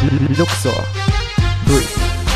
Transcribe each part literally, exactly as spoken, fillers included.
Luxor. three,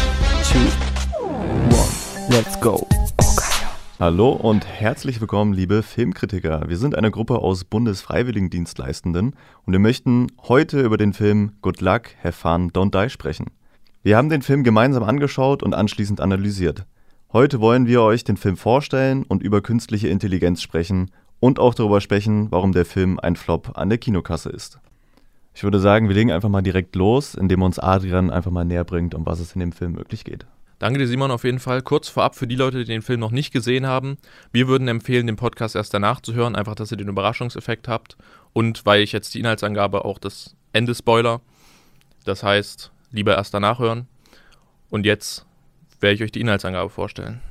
two, one, let's go. Okay. Hallo und herzlich willkommen, liebe Filmkritiker. Wir sind eine Gruppe aus Bundesfreiwilligendienstleistenden und wir möchten heute über den Film Good Luck, Have Fun, Don't Die sprechen. Wir haben den Film gemeinsam angeschaut und anschließend analysiert. Heute wollen wir euch den Film vorstellen und über künstliche Intelligenz sprechen und auch darüber sprechen, warum der Film ein Flop an der Kinokasse ist. Ich würde sagen, wir legen einfach mal direkt los, indem uns Adrian einfach mal näher bringt, um was es in dem Film wirklich geht. Danke dir, Simon, auf jeden Fall. Kurz vorab für die Leute, die den Film noch nicht gesehen haben. Wir würden empfehlen, den Podcast erst danach zu hören, einfach, dass ihr den Überraschungseffekt habt. Und weil ich jetzt die Inhaltsangabe auch das Ende spoiler, das heißt, lieber erst danach hören. Und jetzt werde ich euch die Inhaltsangabe vorstellen.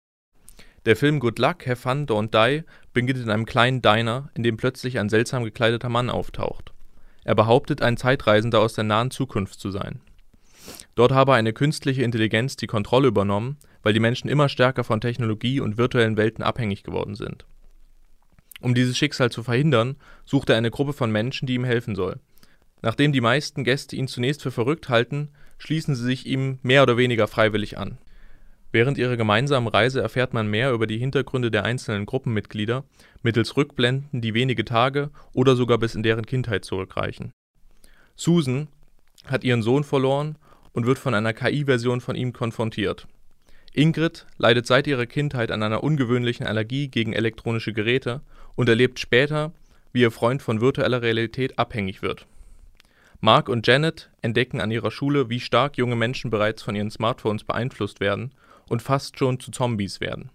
Der Film Good Luck, Have Fun, Don't Die beginnt in einem kleinen Diner, in dem plötzlich ein seltsam gekleideter Mann auftaucht. Er behauptet, ein Zeitreisender aus der nahen Zukunft zu sein. Dort habe eine künstliche Intelligenz die Kontrolle übernommen, weil die Menschen immer stärker von Technologie und virtuellen Welten abhängig geworden sind. Um dieses Schicksal zu verhindern, sucht er eine Gruppe von Menschen, die ihm helfen soll. Nachdem die meisten Gäste ihn zunächst für verrückt halten, schließen sie sich ihm mehr oder weniger freiwillig an. Während ihrer gemeinsamen Reise erfährt man mehr über die Hintergründe der einzelnen Gruppenmitglieder mittels Rückblenden, die wenige Tage oder sogar bis in deren Kindheit zurückreichen. Susan hat ihren Sohn verloren und wird von einer K I-Version von ihm konfrontiert. Ingrid leidet seit ihrer Kindheit an einer ungewöhnlichen Allergie gegen elektronische Geräte und erlebt später, wie ihr Freund von virtueller Realität abhängig wird. Mark und Janet entdecken an ihrer Schule, wie stark junge Menschen bereits von ihren Smartphones beeinflusst werden und fast schon zu Zombies werden.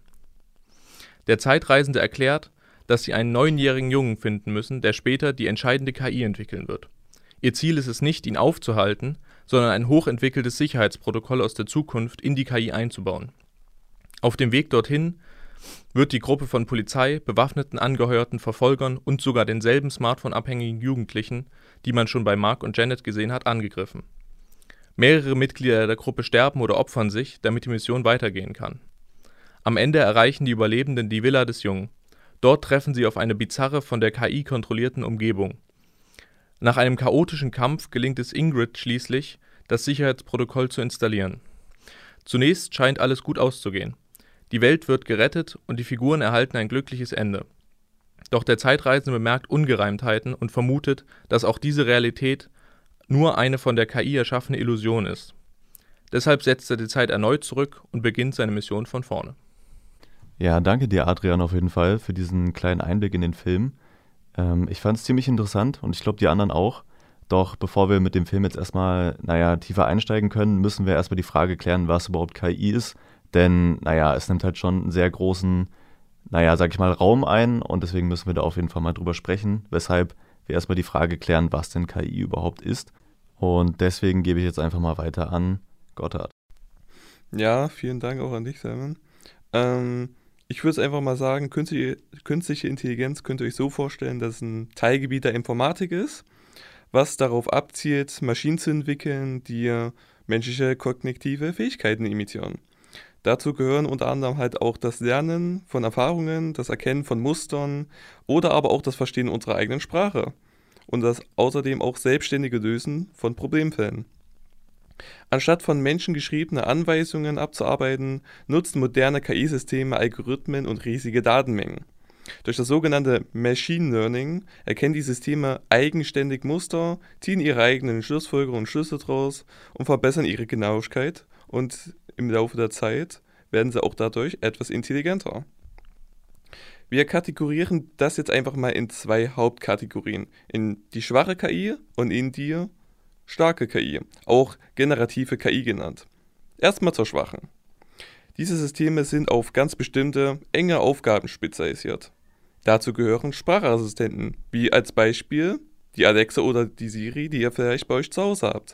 Der Zeitreisende erklärt, dass sie einen neunjährigen Jungen finden müssen, der später die entscheidende K I entwickeln wird. Ihr Ziel ist es nicht, ihn aufzuhalten, sondern ein hochentwickeltes Sicherheitsprotokoll aus der Zukunft in die K I einzubauen. Auf dem Weg dorthin wird die Gruppe von Polizei, bewaffneten angeheuerten Verfolgern und sogar denselben smartphone-abhängigen Jugendlichen, die man schon bei Mark und Janet gesehen hat, angegriffen. Mehrere Mitglieder der Gruppe sterben oder opfern sich, damit die Mission weitergehen kann. Am Ende erreichen die Überlebenden die Villa des Jungen. Dort treffen sie auf eine bizarre, von der K I kontrollierten Umgebung. Nach einem chaotischen Kampf gelingt es Ingrid schließlich, das Sicherheitsprotokoll zu installieren. Zunächst scheint alles gut auszugehen. Die Welt wird gerettet und die Figuren erhalten ein glückliches Ende. Doch der Zeitreisende bemerkt Ungereimtheiten und vermutet, dass auch diese Realität nur eine von der K I erschaffene Illusion ist. Deshalb setzt er die Zeit erneut zurück und beginnt seine Mission von vorne. Ja, danke dir, Adrian, auf jeden Fall für diesen kleinen Einblick in den Film. Ähm, ich fand es ziemlich interessant und ich glaube, die anderen auch. Doch bevor wir mit dem Film jetzt erstmal, naja, tiefer einsteigen können, müssen wir erstmal die Frage klären, was überhaupt K I ist. Denn, naja, es nimmt halt schon einen sehr großen, naja, sag ich mal, Raum ein und deswegen müssen wir da auf jeden Fall mal drüber sprechen, weshalb wir erstmal die Frage klären, was denn K I überhaupt ist. Und deswegen gebe ich jetzt einfach mal weiter an Gotthard. Ja, vielen Dank auch an dich, Simon. Ähm, ich würde es einfach mal sagen, künstliche, künstliche Intelligenz könnt ihr euch so vorstellen, dass es ein Teilgebiet der Informatik ist, was darauf abzielt, Maschinen zu entwickeln, die menschliche kognitive Fähigkeiten imitieren. Dazu gehören unter anderem halt auch das Lernen von Erfahrungen, das Erkennen von Mustern oder aber auch das Verstehen unserer eigenen Sprache und das außerdem auch selbstständige Lösen von Problemfällen. Anstatt von Menschen geschriebene Anweisungen abzuarbeiten, nutzen moderne K I-Systeme Algorithmen und riesige Datenmengen. Durch das sogenannte Machine Learning erkennen die Systeme eigenständig Muster, ziehen ihre eigenen Schlussfolgerungen und Schlüsse daraus und verbessern ihre Genauigkeit und im Laufe der Zeit werden sie auch dadurch etwas intelligenter. Wir kategorieren das jetzt einfach mal in zwei Hauptkategorien, in die schwache K I und in die starke K I, auch generative K I genannt. Erstmal zur schwachen. Diese Systeme sind auf ganz bestimmte, enge Aufgaben spezialisiert. Dazu gehören Sprachassistenten, wie als Beispiel die Alexa oder die Siri, die ihr vielleicht bei euch zu Hause habt.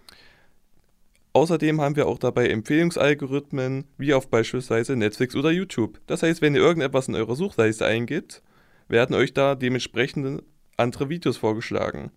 Außerdem haben wir auch dabei Empfehlungsalgorithmen, wie auf beispielsweise Netflix oder YouTube. Das heißt, wenn ihr irgendetwas in eurer Suchleiste eingibt, werden euch da dementsprechend andere Videos vorgeschlagen.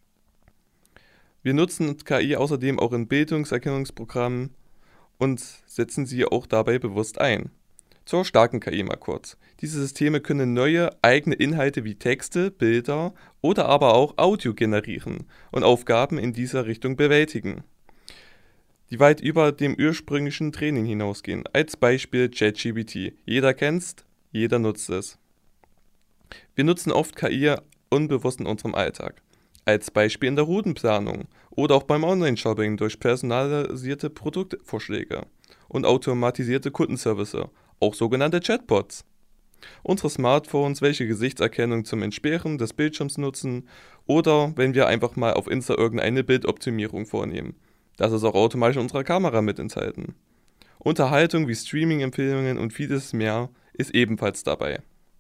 Wir nutzen K I außerdem auch in Bildungserkennungsprogrammen und setzen sie auch dabei bewusst ein. Zur starken K I mal kurz. Diese Systeme können neue eigene Inhalte wie Texte, Bilder oder aber auch Audio generieren und Aufgaben in dieser Richtung bewältigen, die weit über dem ursprünglichen Training hinausgehen. Als Beispiel ChatGPT. Jeder kennt's, jeder nutzt es. Wir nutzen oft K I unbewusst in unserem Alltag. Als Beispiel in der Routenplanung oder auch beim Online-Shopping durch personalisierte Produktvorschläge und automatisierte Kundenservice, auch sogenannte Chatbots. Unsere Smartphones, welche Gesichtserkennung zum Entsperren des Bildschirms nutzen oder wenn wir einfach mal auf Insta irgendeine Bildoptimierung vornehmen. Das ist auch automatisch in unserer Kamera mit enthalten. Unterhaltung wie Streaming-Empfehlungen und vieles mehr ist ebenfalls dabei.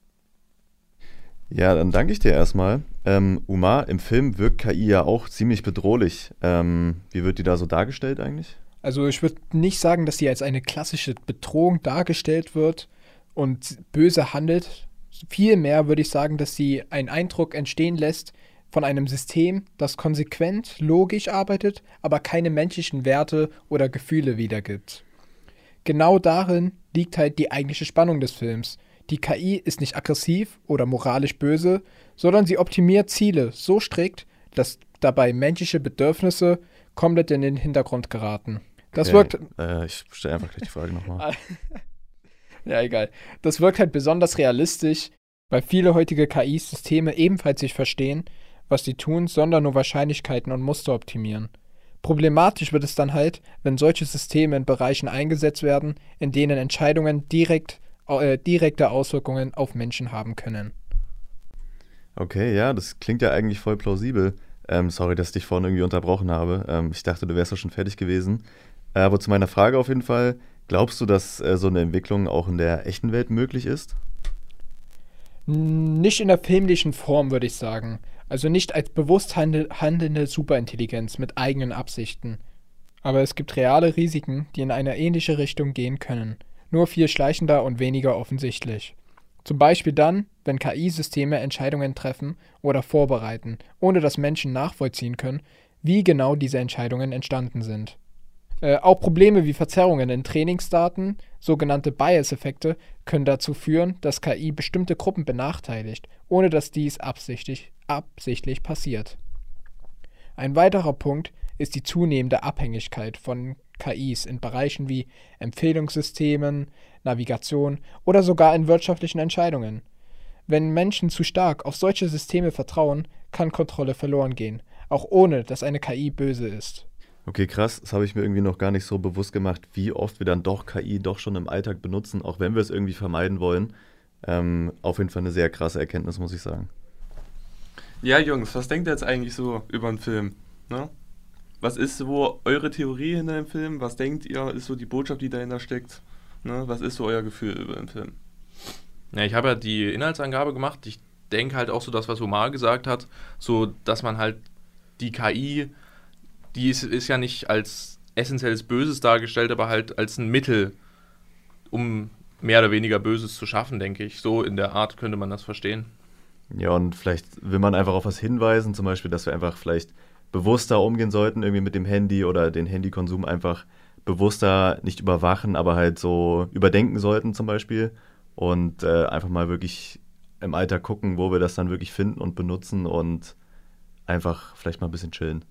Ja, dann danke ich dir erstmal. Ähm, Umar, im Film wirkt K I ja auch ziemlich bedrohlich. Ähm, wie wird die da so dargestellt eigentlich? Also ich würde nicht sagen, dass sie als eine klassische Bedrohung dargestellt wird und böse handelt. Vielmehr würde ich sagen, dass sie einen Eindruck entstehen lässt von einem System, das konsequent, logisch arbeitet, aber keine menschlichen Werte oder Gefühle wiedergibt. Genau darin liegt halt die eigentliche Spannung des Films. Die K I ist nicht aggressiv oder moralisch böse, sondern sie optimiert Ziele so strikt, dass dabei menschliche Bedürfnisse komplett in den Hintergrund geraten. Das Okay, wirkt... Äh, ich stelle einfach gleich die Frage nochmal. Ja, egal. Das wirkt halt besonders realistisch, weil viele heutige K I-Systeme ebenfalls nicht verstehen, was sie tun, sondern nur Wahrscheinlichkeiten und Muster optimieren. Problematisch wird es dann halt, wenn solche Systeme in Bereichen eingesetzt werden, in denen Entscheidungen direkt, äh, direkte Auswirkungen auf Menschen haben können. Okay, ja, das klingt ja eigentlich voll plausibel. Ähm, sorry, dass ich dich vorhin irgendwie unterbrochen habe. Ähm, ich dachte, du wärst ja schon fertig gewesen. Äh, aber zu meiner Frage auf jeden Fall, glaubst du, dass äh, so eine Entwicklung auch in der echten Welt möglich ist? Nicht in der filmlichen Form, würde ich sagen. Also nicht als bewusst handel- handelnde Superintelligenz mit eigenen Absichten. Aber es gibt reale Risiken, die in eine ähnliche Richtung gehen können. Nur viel schleichender und weniger offensichtlich. Zum Beispiel dann, wenn K I-Systeme Entscheidungen treffen oder vorbereiten, ohne dass Menschen nachvollziehen können, wie genau diese Entscheidungen entstanden sind. Äh, auch Probleme wie Verzerrungen in Trainingsdaten, sogenannte Bias-Effekte, können dazu führen, dass K I bestimmte Gruppen benachteiligt, ohne dass dies absichtlich, absichtlich passiert. Ein weiterer Punkt ist die zunehmende Abhängigkeit von K Is in Bereichen wie Empfehlungssystemen, Navigation oder sogar in wirtschaftlichen Entscheidungen. Wenn Menschen zu stark auf solche Systeme vertrauen, kann Kontrolle verloren gehen, auch ohne dass eine K I böse ist. Okay, krass, das habe ich mir irgendwie noch gar nicht so bewusst gemacht, wie oft wir dann doch K I doch schon im Alltag benutzen, auch wenn wir es irgendwie vermeiden wollen. Ähm, auf jeden Fall eine sehr krasse Erkenntnis, muss ich sagen. Ja, Jungs, was denkt ihr jetzt eigentlich so über den Film? Ne? Was ist so eure Theorie hinter dem Film? Was denkt ihr, ist so die Botschaft, die dahinter steckt? Ne? Was ist so euer Gefühl über den Film? Ja, ich habe ja die Inhaltsangabe gemacht. Ich denke halt auch so das, was Omar gesagt hat, so, dass man halt die K I, die ist, ist ja nicht als essentielles Böses dargestellt, aber halt als ein Mittel, um mehr oder weniger Böses zu schaffen, denke ich. So in der Art könnte man das verstehen. Ja, und vielleicht will man einfach auf was hinweisen, zum Beispiel, dass wir einfach vielleicht bewusster umgehen sollten, irgendwie mit dem Handy oder den Handykonsum einfach bewusster nicht überwachen, aber halt so überdenken sollten zum Beispiel und äh, einfach mal wirklich im Alltag gucken, wo wir das dann wirklich finden und benutzen und einfach vielleicht mal ein bisschen chillen.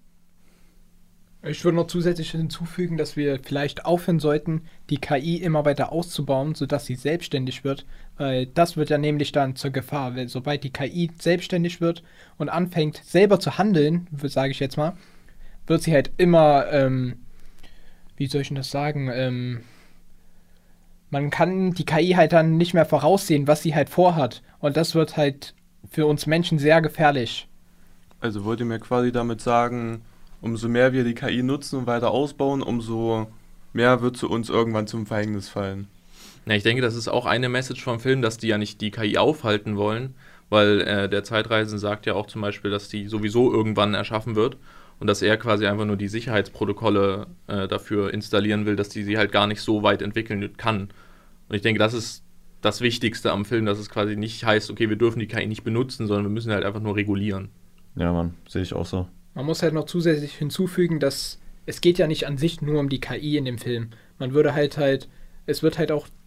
Ich würde noch zusätzlich hinzufügen, dass wir vielleicht aufhören sollten, die K I immer weiter auszubauen, sodass sie selbstständig wird, weil das wird ja nämlich dann zur Gefahr, weil sobald die K I selbstständig wird und anfängt selber zu handeln, sage ich jetzt mal, wird sie halt immer, ähm, wie soll ich denn das sagen, ähm, man kann die K I halt dann nicht mehr voraussehen, was sie halt vorhat, und das wird halt für uns Menschen sehr gefährlich. Also wollt ihr mir quasi damit sagen, umso mehr wir die K I nutzen und weiter ausbauen, umso mehr wird sie uns irgendwann zum Verhängnis fallen. Ja, ich denke, das ist auch eine Message vom Film, dass die ja nicht die K I aufhalten wollen, weil äh, der Zeitreisende sagt ja auch zum Beispiel, dass die sowieso irgendwann erschaffen wird und dass er quasi einfach nur die Sicherheitsprotokolle äh, dafür installieren will, dass die sie halt gar nicht so weit entwickeln kann. Und ich denke, das ist das Wichtigste am Film, dass es quasi nicht heißt, okay, wir dürfen die K I nicht benutzen, sondern wir müssen halt einfach nur regulieren. Ja, Mann, sehe ich auch so. Man muss halt noch zusätzlich hinzufügen, dass es geht ja nicht an sich nur um die K I in dem Film. Man würde halt halt, es wird halt auch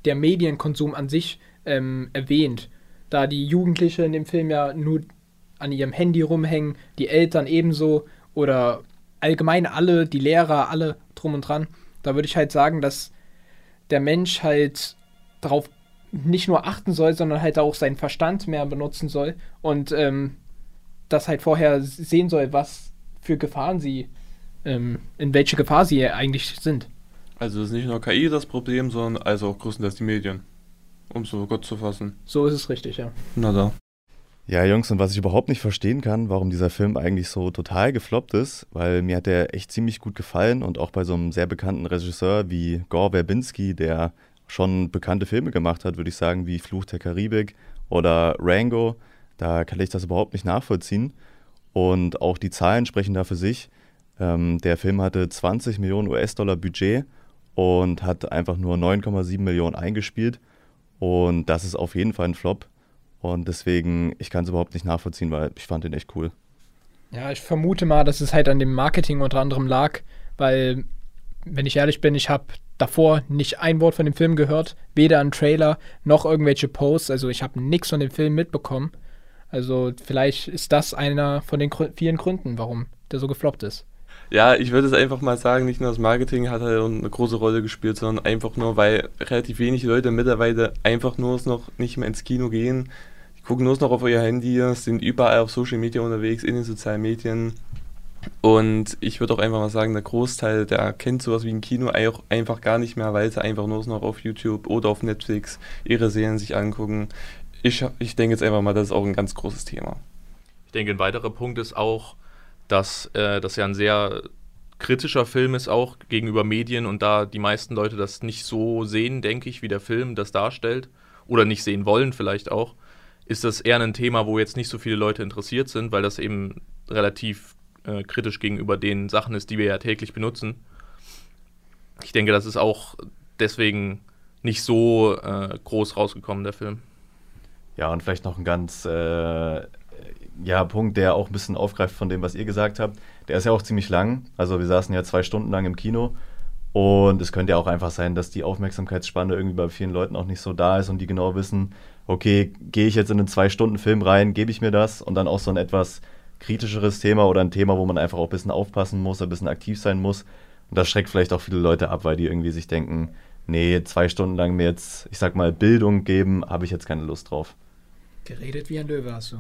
der Medienkonsum an sich ähm, erwähnt. Da die Jugendlichen in dem Film ja nur an ihrem Handy rumhängen, die Eltern ebenso oder allgemein alle, die Lehrer, alle drum und dran. Da würde ich halt sagen, dass der Mensch halt darauf nicht nur achten soll, sondern halt auch seinen Verstand mehr benutzen soll und ähm, das halt vorher sehen soll, was für Gefahren sie, ähm, in welche Gefahr sie eigentlich sind. Also es ist nicht nur K I das Problem, sondern also auch größtenteils die Medien, um so Gott zu fassen. So ist es richtig, ja. Na da. Ja, Jungs, und was ich überhaupt nicht verstehen kann, warum dieser Film eigentlich so total gefloppt ist, weil mir hat der echt ziemlich gut gefallen und auch bei so einem sehr bekannten Regisseur wie Gore Verbinski, der schon bekannte Filme gemacht hat, würde ich sagen, wie Fluch der Karibik oder Rango, da kann ich das überhaupt nicht nachvollziehen. Und auch die Zahlen sprechen da für sich. Ähm, der Film hatte zwanzig Millionen U S-Dollar Budget und hat einfach nur neun Komma sieben Millionen eingespielt. Und das ist auf jeden Fall ein Flop. Und deswegen, ich kann es überhaupt nicht nachvollziehen, weil ich fand den echt cool. Ja, ich vermute mal, dass es halt an dem Marketing unter anderem lag, weil, wenn ich ehrlich bin, ich habe davor nicht ein Wort von dem Film gehört, weder ein Trailer noch irgendwelche Posts, also ich habe nichts von dem Film mitbekommen. Also vielleicht ist das einer von den Grü- vielen Gründen, warum der so gefloppt ist. Ja, ich würde es einfach mal sagen, nicht nur das Marketing hat halt eine große Rolle gespielt, sondern einfach nur, weil relativ wenig Leute mittlerweile einfach nur noch nicht mehr ins Kino gehen. Die gucken nur noch auf ihr Handy, sind überall auf Social Media unterwegs, in den sozialen Medien. Und ich würde auch einfach mal sagen, der Großteil, der kennt sowas wie ein Kino auch einfach gar nicht mehr, weil sie einfach nur noch auf YouTube oder auf Netflix ihre Serien sich angucken. Ich, ich denke jetzt einfach mal, das ist auch ein ganz großes Thema. Ich denke, ein weiterer Punkt ist auch, dass äh, das ja ein sehr kritischer Film ist auch gegenüber Medien und da die meisten Leute das nicht so sehen, denke ich, wie der Film das darstellt oder nicht sehen wollen vielleicht auch, ist das eher ein Thema, wo jetzt nicht so viele Leute interessiert sind, weil das eben relativ äh, kritisch gegenüber den Sachen ist, die wir ja täglich benutzen. Ich denke, das ist auch deswegen nicht so äh, groß rausgekommen, der Film. Ja, und vielleicht noch ein ganz äh, ja, Punkt, der auch ein bisschen aufgreift von dem, was ihr gesagt habt. Der ist ja auch ziemlich lang. Also wir saßen ja zwei Stunden lang im Kino. Und es könnte ja auch einfach sein, dass die Aufmerksamkeitsspanne irgendwie bei vielen Leuten auch nicht so da ist und die genau wissen, okay, gehe ich jetzt in einen Zwei-Stunden-Film rein, gebe ich mir das? Und dann auch so ein etwas kritischeres Thema oder ein Thema, wo man einfach auch ein bisschen aufpassen muss, ein bisschen aktiv sein muss. Und das schreckt vielleicht auch viele Leute ab, weil die irgendwie sich denken, nee, zwei Stunden lang mir jetzt, ich sag mal, Bildung geben, habe ich jetzt keine Lust drauf. Geredet wie ein Löwe hast du.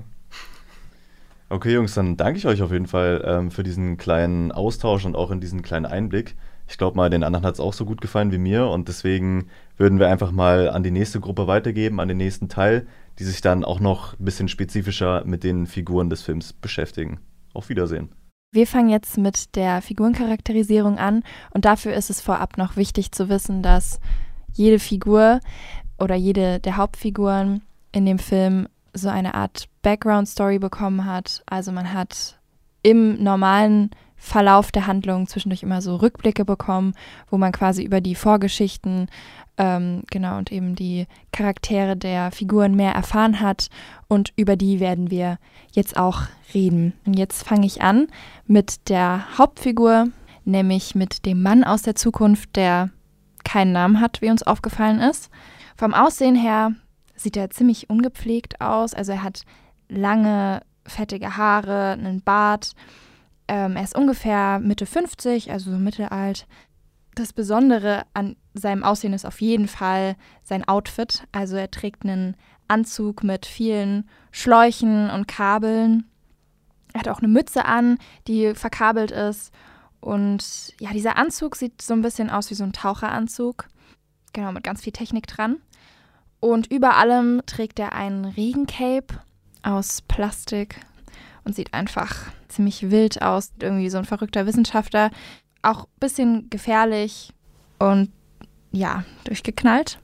Okay, Jungs, dann danke ich euch auf jeden Fall ähm, für diesen kleinen Austausch und auch in diesen kleinen Einblick. Ich glaube mal, den anderen hat es auch so gut gefallen wie mir und deswegen würden wir einfach mal an die nächste Gruppe weitergeben, an den nächsten Teil, die sich dann auch noch ein bisschen spezifischer mit den Figuren des Films beschäftigen. Auf Wiedersehen. Wir fangen jetzt mit der Figurencharakterisierung an und dafür ist es vorab noch wichtig zu wissen, dass jede Figur oder jede der Hauptfiguren in dem Film so eine Art Background-Story bekommen hat. Also man hat im normalen Verlauf der Handlung zwischendurch immer so Rückblicke bekommen, wo man quasi über die Vorgeschichten ähm, genau und eben die Charaktere der Figuren mehr erfahren hat und über die werden wir jetzt auch reden. Und jetzt fange ich an mit der Hauptfigur, nämlich mit dem Mann aus der Zukunft, der keinen Namen hat, wie uns aufgefallen ist. Vom Aussehen her sieht er ziemlich ungepflegt aus, also er hat lange, fettige Haare, einen Bart. Ähm, er ist ungefähr Mitte fünfzig, also so mittelalt. Das Besondere an seinem Aussehen ist auf jeden Fall sein Outfit. Also er trägt einen Anzug mit vielen Schläuchen und Kabeln. Er hat auch eine Mütze an, die verkabelt ist. Und ja, dieser Anzug sieht so ein bisschen aus wie so ein Taucheranzug. Genau, mit ganz viel Technik dran. Und über allem trägt er einen Regencape aus Plastik und sieht einfach ziemlich wild aus. Irgendwie so ein verrückter Wissenschaftler. Auch ein bisschen gefährlich und ja, durchgeknallt.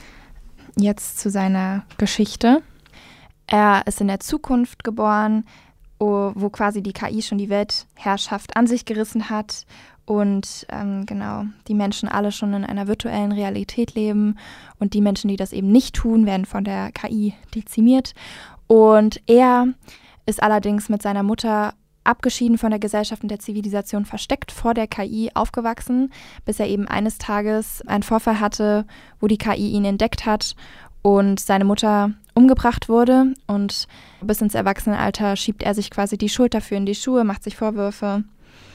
Jetzt zu seiner Geschichte. Er ist in der Zukunft geboren, wo quasi die K I schon die Weltherrschaft an sich gerissen hat und ähm, genau, die Menschen alle schon in einer virtuellen Realität leben und die Menschen, die das eben nicht tun, werden von der K I dezimiert. Und er ist allerdings mit seiner Mutter abgeschieden von der Gesellschaft und der Zivilisation, versteckt vor der K I aufgewachsen, bis er eben eines Tages einen Vorfall hatte, wo die K I ihn entdeckt hat und seine Mutter umgebracht wurde. Und bis ins Erwachsenenalter schiebt er sich quasi die Schuld dafür in die Schuhe, macht sich Vorwürfe.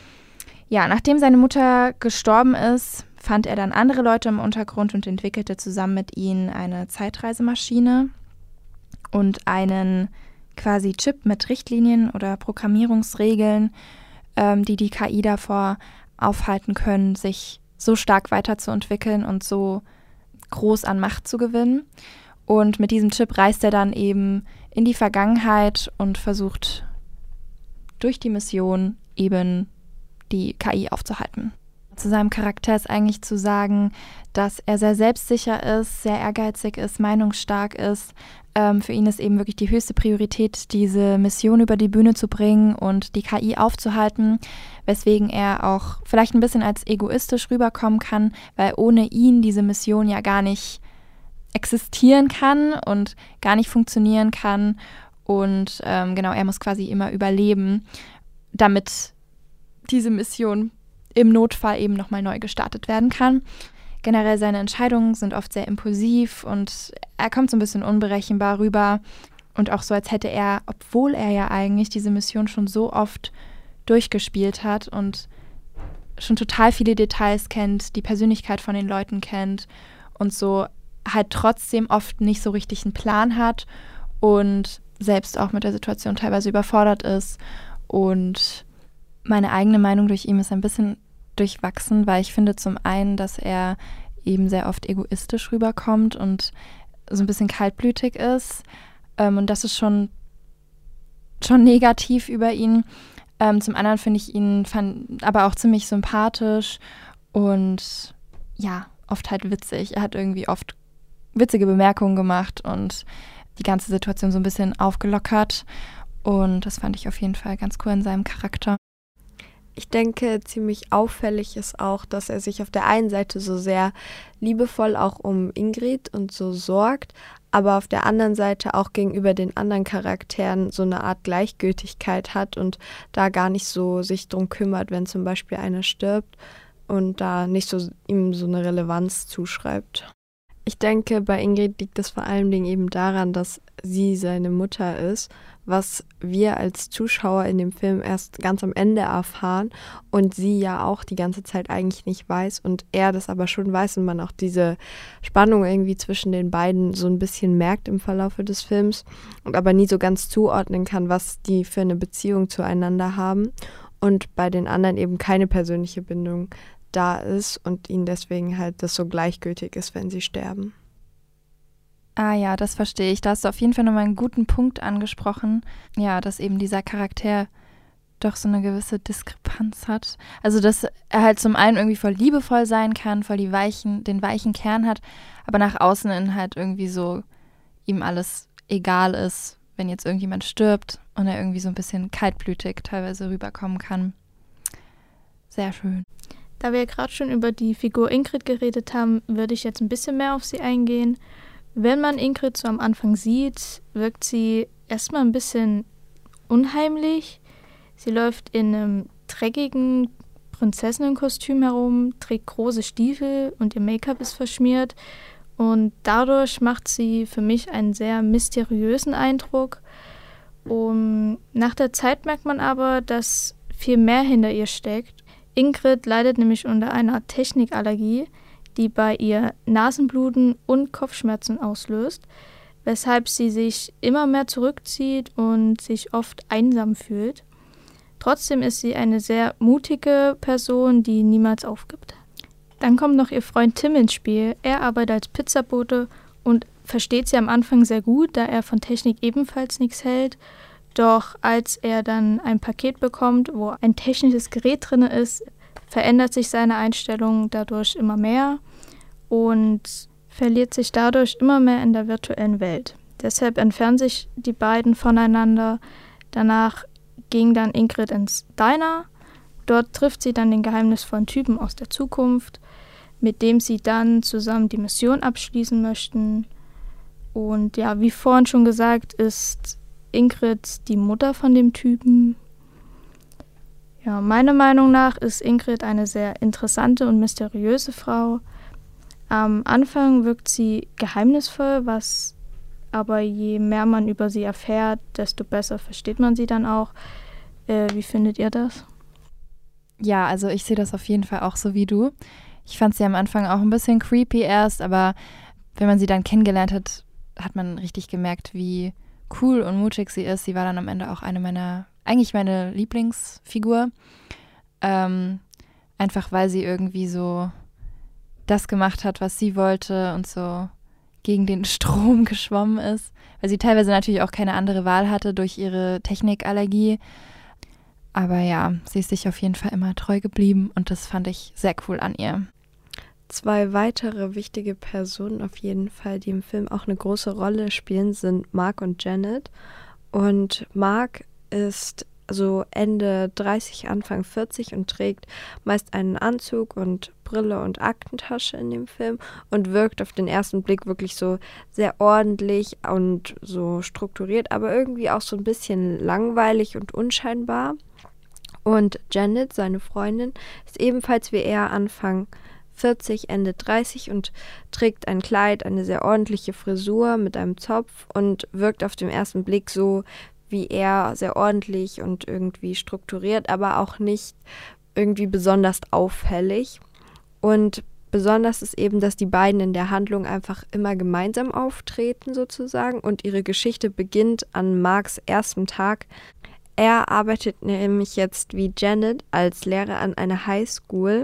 Ja, nachdem seine Mutter gestorben ist, fand er dann andere Leute im Untergrund und entwickelte zusammen mit ihnen eine Zeitreisemaschine und einen quasi Chip mit Richtlinien oder Programmierungsregeln, ähm, die die K I davor aufhalten können, sich so stark weiterzuentwickeln und so groß an Macht zu gewinnen. Und mit diesem Chip reist er dann eben in die Vergangenheit und versucht durch die Mission eben die K I aufzuhalten. Zu seinem Charakter ist eigentlich zu sagen, dass er sehr selbstsicher ist, sehr ehrgeizig ist, meinungsstark ist. Ähm, für ihn ist eben wirklich die höchste Priorität, diese Mission über die Bühne zu bringen und die K I aufzuhalten, weswegen er auch vielleicht ein bisschen als egoistisch rüberkommen kann, weil ohne ihn diese Mission ja gar nicht existieren kann und gar nicht funktionieren kann. Und ähm, genau, er muss quasi immer überleben, damit diese Mission im Notfall eben nochmal neu gestartet werden kann. Generell seine Entscheidungen sind oft sehr impulsiv und er kommt so ein bisschen unberechenbar rüber und auch so, als hätte er, obwohl er ja eigentlich diese Mission schon so oft durchgespielt hat und schon total viele Details kennt, die Persönlichkeit von den Leuten kennt und so halt trotzdem oft nicht so richtig einen Plan hat und selbst auch mit der Situation teilweise überfordert ist. Und meine eigene Meinung durch ihn ist ein bisschen durchwachsen, weil ich finde zum einen, dass er eben sehr oft egoistisch rüberkommt und so ein bisschen kaltblütig ist. Ähm, und das ist schon, schon negativ über ihn. Ähm, zum anderen finde ich ihn fand, aber auch ziemlich sympathisch und ja, oft halt witzig. Er hat irgendwie oft witzige Bemerkungen gemacht und die ganze Situation so ein bisschen aufgelockert. Und das fand ich auf jeden Fall ganz cool in seinem Charakter. Ich denke, ziemlich auffällig ist auch, dass er sich auf der einen Seite so sehr liebevoll auch um Ingrid und so sorgt, aber auf der anderen Seite auch gegenüber den anderen Charakteren so eine Art Gleichgültigkeit hat und da gar nicht so sich drum kümmert, wenn zum Beispiel einer stirbt und da nicht so ihm so eine Relevanz zuschreibt. Ich denke, bei Ingrid liegt es vor allen Dingen eben daran, dass sie seine Mutter ist, was wir als Zuschauer in dem Film erst ganz am Ende erfahren und sie ja auch die ganze Zeit eigentlich nicht weiß und er das aber schon weiß und man auch diese Spannung irgendwie zwischen den beiden so ein bisschen merkt im Verlauf des Films und aber nie so ganz zuordnen kann, was die für eine Beziehung zueinander haben und bei den anderen eben keine persönliche Bindung da ist und ihnen deswegen halt das so gleichgültig ist, wenn sie sterben. Ah ja, das verstehe ich. Da hast du auf jeden Fall nochmal einen guten Punkt angesprochen. Ja, dass eben dieser Charakter doch so eine gewisse Diskrepanz hat. Also, dass er halt zum einen irgendwie voll liebevoll sein kann, voll die weichen, den weichen Kern hat, aber nach außen hin halt irgendwie so ihm alles egal ist, wenn jetzt irgendjemand stirbt und er irgendwie so ein bisschen kaltblütig teilweise rüberkommen kann. Sehr schön. Da wir gerade schon über die Figur Ingrid geredet haben, würde ich jetzt ein bisschen mehr auf sie eingehen. Wenn man Ingrid so am Anfang sieht, wirkt sie erstmal ein bisschen unheimlich. Sie läuft in einem dreckigen Prinzessinnenkostüm herum, trägt große Stiefel und ihr Make-up ist verschmiert. Und dadurch macht sie für mich einen sehr mysteriösen Eindruck. Und nach der Zeit merkt man aber, dass viel mehr hinter ihr steckt. Ingrid leidet nämlich unter einer Technikallergie, die bei ihr Nasenbluten und Kopfschmerzen auslöst, weshalb sie sich immer mehr zurückzieht und sich oft einsam fühlt. Trotzdem ist sie eine sehr mutige Person, die niemals aufgibt. Dann kommt noch ihr Freund Tim ins Spiel. Er arbeitet als Pizzabote und versteht sie am Anfang sehr gut, da er von Technik ebenfalls nichts hält. Doch als er dann ein Paket bekommt, wo ein technisches Gerät drin ist, verändert sich seine Einstellung dadurch immer mehr und verliert sich dadurch immer mehr in der virtuellen Welt. Deshalb entfernen sich die beiden voneinander. Danach ging dann Ingrid ins Diner. Dort trifft sie dann den geheimnisvollen Typen aus der Zukunft, mit dem sie dann zusammen die Mission abschließen möchten. Und ja, wie vorhin schon gesagt, ist Ingrid die Mutter von dem Typen. Ja, meiner Meinung nach ist Ingrid eine sehr interessante und mysteriöse Frau. Am Anfang wirkt sie geheimnisvoll, was aber je mehr man über sie erfährt, desto besser versteht man sie dann auch. Äh, wie findet ihr das? Ja, also ich sehe das auf jeden Fall auch so wie du. Ich fand sie am Anfang auch ein bisschen creepy erst, aber wenn man sie dann kennengelernt hat, hat man richtig gemerkt, wie cool und mutig sie ist. Sie war dann am Ende auch eine meiner, eigentlich meine Lieblingsfigur. Ähm, einfach weil sie irgendwie so das gemacht hat, was sie wollte und so gegen den Strom geschwommen ist. Weil sie teilweise natürlich auch keine andere Wahl hatte durch ihre Technikallergie. Aber ja, sie ist sich auf jeden Fall immer treu geblieben und das fand ich sehr cool an ihr. Zwei weitere wichtige Personen auf jeden Fall, die im Film auch eine große Rolle spielen, sind Mark und Janet. Und Mark ist so Ende dreißig, Anfang vierzig und trägt meist einen Anzug und Brille und Aktentasche in dem Film und wirkt auf den ersten Blick wirklich so sehr ordentlich und so strukturiert, aber irgendwie auch so ein bisschen langweilig und unscheinbar. Und Janet, seine Freundin, ist ebenfalls wie er Anfang vierzig, Ende dreißig und trägt ein Kleid, eine sehr ordentliche Frisur mit einem Zopf und wirkt auf den ersten Blick so wie er, sehr ordentlich und irgendwie strukturiert, aber auch nicht irgendwie besonders auffällig. Und besonders ist eben, dass die beiden in der Handlung einfach immer gemeinsam auftreten sozusagen und ihre Geschichte beginnt an Marks erstem Tag. Er arbeitet nämlich jetzt wie Janet als Lehrer an einer Highschool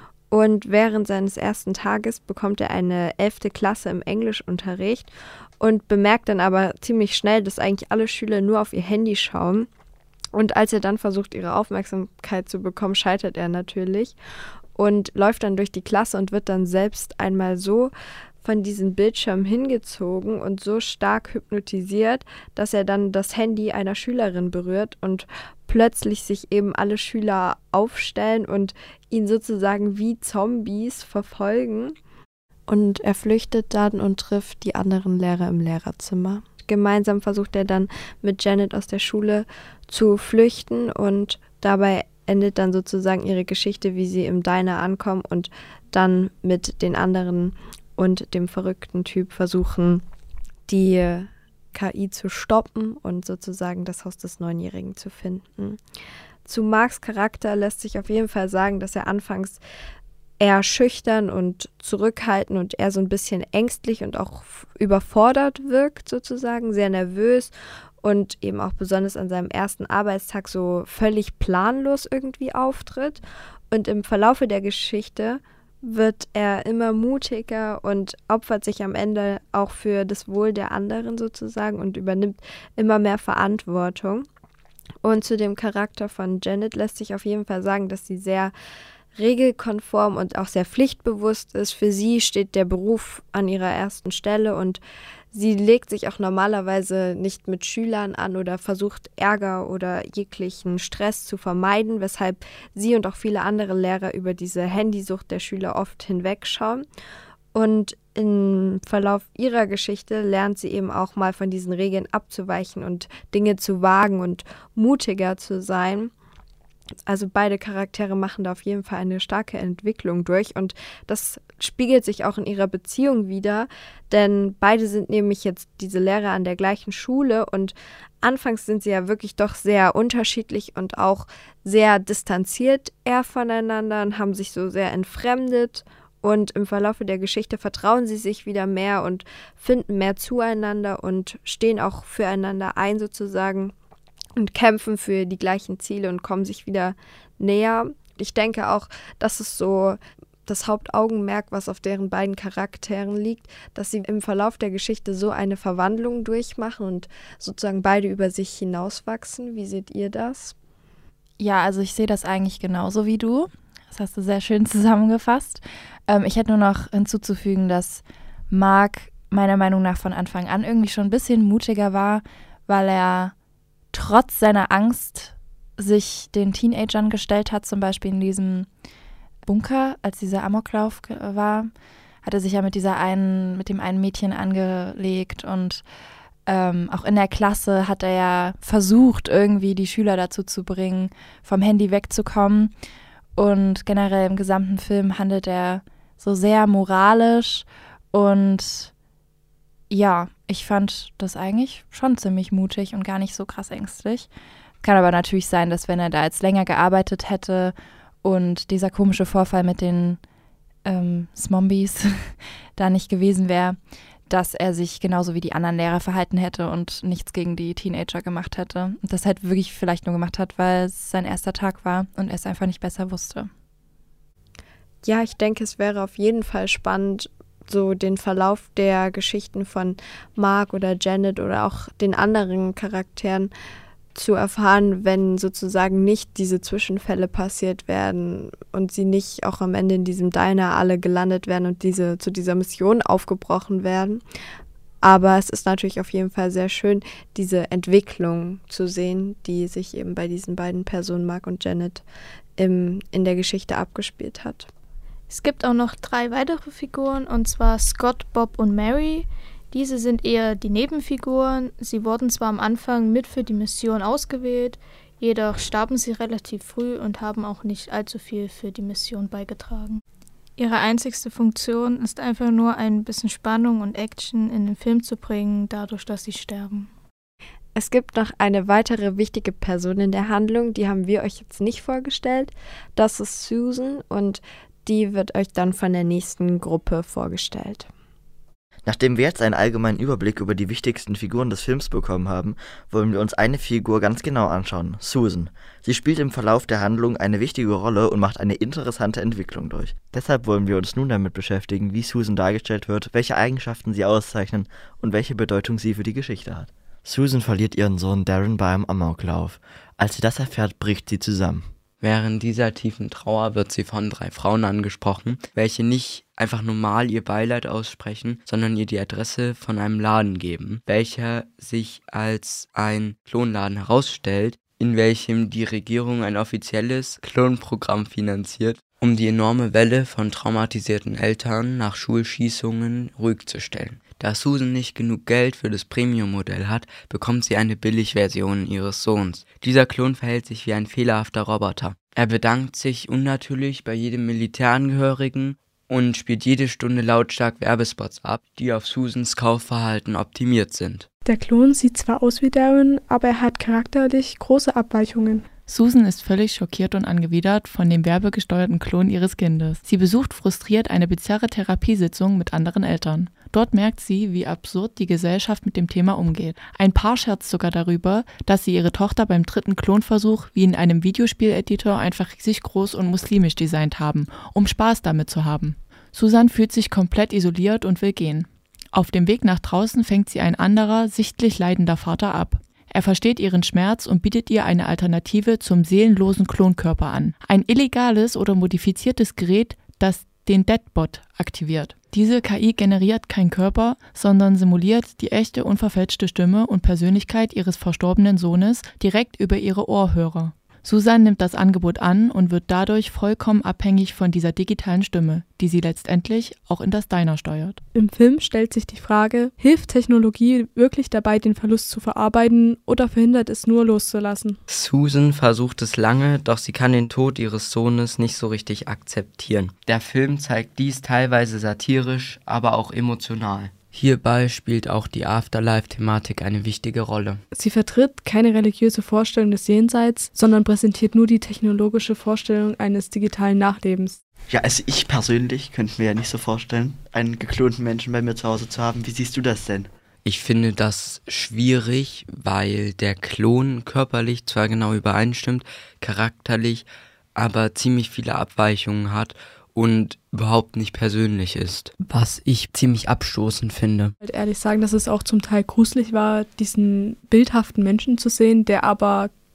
und während seines ersten Tages bekommt er eine elfte Klasse im Englischunterricht und bemerkt dann aber ziemlich schnell, dass eigentlich alle Schüler nur auf ihr Handy schauen. Und als er dann versucht, ihre Aufmerksamkeit zu bekommen, scheitert er natürlich und läuft dann durch die Klasse und wird dann selbst einmal so von diesem Bildschirm hingezogen und so stark hypnotisiert, dass er dann das Handy einer Schülerin berührt und plötzlich sich eben alle Schüler aufstellen und ihn sozusagen wie Zombies verfolgen. Und er flüchtet dann und trifft die anderen Lehrer im Lehrerzimmer. Gemeinsam versucht er dann mit Janet aus der Schule zu flüchten und dabei endet dann sozusagen ihre Geschichte, wie sie im Diner ankommen und dann mit den anderen und dem verrückten Typ versuchen, die K I zu stoppen und sozusagen das Haus des Neunjährigen zu finden. Zu Marks Charakter lässt sich auf jeden Fall sagen, dass er anfangs eher schüchtern und zurückhaltend und eher so ein bisschen ängstlich und auch überfordert wirkt sozusagen, sehr nervös und eben auch besonders an seinem ersten Arbeitstag so völlig planlos irgendwie auftritt. Und im Verlaufe der Geschichte wird er immer mutiger und opfert sich am Ende auch für das Wohl der anderen sozusagen und übernimmt immer mehr Verantwortung. Und zu dem Charakter von Janet lässt sich auf jeden Fall sagen, dass sie sehr regelkonform und auch sehr pflichtbewusst ist. Für sie steht der Beruf an ihrer ersten Stelle und sie legt sich auch normalerweise nicht mit Schülern an oder versucht Ärger oder jeglichen Stress zu vermeiden, weshalb sie und auch viele andere Lehrer über diese Handysucht der Schüler oft hinwegschauen. Und im Verlauf ihrer Geschichte lernt sie eben auch mal von diesen Regeln abzuweichen und Dinge zu wagen und mutiger zu sein. Also beide Charaktere machen da auf jeden Fall eine starke Entwicklung durch und das spiegelt sich auch in ihrer Beziehung wider, denn beide sind nämlich jetzt diese Lehrer an der gleichen Schule und anfangs sind sie ja wirklich doch sehr unterschiedlich und auch sehr distanziert eher voneinander und haben sich so sehr entfremdet und im Verlaufe der Geschichte vertrauen sie sich wieder mehr und finden mehr zueinander und stehen auch füreinander ein sozusagen und kämpfen für die gleichen Ziele und kommen sich wieder näher. Ich denke auch, das ist so das Hauptaugenmerk, was auf deren beiden Charakteren liegt, dass sie im Verlauf der Geschichte so eine Verwandlung durchmachen und sozusagen beide über sich hinauswachsen. Wie seht ihr das? Ja, also ich sehe das eigentlich genauso wie du. Das hast du sehr schön zusammengefasst. Ähm, ich hätte nur noch hinzuzufügen, dass Mark meiner Meinung nach von Anfang an irgendwie schon ein bisschen mutiger war, weil er trotz seiner Angst sich den Teenagern gestellt hat, zum Beispiel in diesem Bunker, als dieser Amoklauf war, hat er sich ja mit dieser einen, mit dem einen Mädchen angelegt und Ähm, auch in der Klasse hat er ja versucht, irgendwie die Schüler dazu zu bringen, vom Handy wegzukommen. Und generell im gesamten Film handelt er so sehr moralisch. Und ja, ich fand das eigentlich schon ziemlich mutig und gar nicht so krass ängstlich. Kann aber natürlich sein, dass wenn er da jetzt länger gearbeitet hätte und dieser komische Vorfall mit den ähm, Zombies da nicht gewesen wäre, dass er sich genauso wie die anderen Lehrer verhalten hätte und nichts gegen die Teenager gemacht hätte. Und das halt wirklich vielleicht nur gemacht hat, weil es sein erster Tag war und er es einfach nicht besser wusste. Ja, ich denke, es wäre auf jeden Fall spannend, so den Verlauf der Geschichten von Mark oder Janet oder auch den anderen Charakteren zu erfahren, wenn sozusagen nicht diese Zwischenfälle passiert werden und sie nicht auch am Ende in diesem Diner alle gelandet werden und diese zu dieser Mission aufgebrochen werden. Aber es ist natürlich auf jeden Fall sehr schön, diese Entwicklung zu sehen, die sich eben bei diesen beiden Personen, Mark und Janet, im, in der Geschichte abgespielt hat. Es gibt auch noch drei weitere Figuren, und zwar Scott, Bob und Mary. Diese sind eher die Nebenfiguren. Sie wurden zwar am Anfang mit für die Mission ausgewählt, jedoch starben sie relativ früh und haben auch nicht allzu viel für die Mission beigetragen. Ihre einzigste Funktion ist einfach nur ein bisschen Spannung und Action in den Film zu bringen, dadurch, dass sie sterben. Es gibt noch eine weitere wichtige Person in der Handlung, die haben wir euch jetzt nicht vorgestellt. Das ist Susan und die wird euch dann von der nächsten Gruppe vorgestellt. Nachdem wir jetzt einen allgemeinen Überblick über die wichtigsten Figuren des Films bekommen haben, wollen wir uns eine Figur ganz genau anschauen, Susan. Sie spielt im Verlauf der Handlung eine wichtige Rolle und macht eine interessante Entwicklung durch. Deshalb wollen wir uns nun damit beschäftigen, wie Susan dargestellt wird, welche Eigenschaften sie auszeichnen und welche Bedeutung sie für die Geschichte hat. Susan verliert ihren Sohn Darren bei einem Amoklauf. Als sie das erfährt, bricht sie zusammen. Während dieser tiefen Trauer wird sie von drei Frauen angesprochen, welche nicht einfach normal ihr Beileid aussprechen, sondern ihr die Adresse von einem Laden geben, welcher sich als ein Klonladen herausstellt, in welchem die Regierung ein offizielles Klonprogramm finanziert, um die enorme Welle von traumatisierten Eltern nach Schulschießungen ruhig zu stellen. Da Susan nicht genug Geld für das Premium-Modell hat, bekommt sie eine Billigversion ihres Sohns. Dieser Klon verhält sich wie ein fehlerhafter Roboter. Er bedankt sich unnatürlich bei jedem Militärangehörigen und spielt jede Stunde lautstark Werbespots ab, die auf Susans Kaufverhalten optimiert sind. Der Klon sieht zwar aus wie Darren, aber er hat charakterlich große Abweichungen. Susan ist völlig schockiert und angewidert von dem werbegesteuerten Klon ihres Kindes. Sie besucht frustriert eine bizarre Therapiesitzung mit anderen Eltern. Dort merkt sie, wie absurd die Gesellschaft mit dem Thema umgeht. Ein Paar scherzt sogar darüber, dass sie ihre Tochter beim dritten Klonversuch wie in einem Videospieleditor einfach riesig groß und muslimisch designt haben, um Spaß damit zu haben. Susan fühlt sich komplett isoliert und will gehen. Auf dem Weg nach draußen fängt sie ein anderer, sichtlich leidender Vater ab. Er versteht ihren Schmerz und bietet ihr eine Alternative zum seelenlosen Klonkörper an. Ein illegales oder modifiziertes Gerät, das den Deadbot aktiviert. Diese K I generiert keinen Körper, sondern simuliert die echte, unverfälschte Stimme und Persönlichkeit ihres verstorbenen Sohnes direkt über ihre Ohrhörer. Susan nimmt das Angebot an und wird dadurch vollkommen abhängig von dieser digitalen Stimme, die sie letztendlich auch in das Diner steuert. Im Film stellt sich die Frage, hilft Technologie wirklich dabei, den Verlust zu verarbeiten oder verhindert es nur loszulassen? Susan versucht es lange, doch sie kann den Tod ihres Sohnes nicht so richtig akzeptieren. Der Film zeigt dies teilweise satirisch, aber auch emotional. Hierbei spielt auch die Afterlife-Thematik eine wichtige Rolle. Sie vertritt keine religiöse Vorstellung des Jenseits, sondern präsentiert nur die technologische Vorstellung eines digitalen Nachlebens. Ja, also ich persönlich könnte mir ja nicht so vorstellen, einen geklonten Menschen bei mir zu Hause zu haben. Wie siehst du das denn? Ich finde das schwierig, weil der Klon körperlich zwar genau übereinstimmt, charakterlich aber ziemlich viele Abweichungen hat und überhaupt nicht persönlich ist, was ich ziemlich abstoßend finde. Ich würde ehrlich sagen, dass es auch zum Teil gruselig war, diesen bildhaften Menschen zu sehen, der aber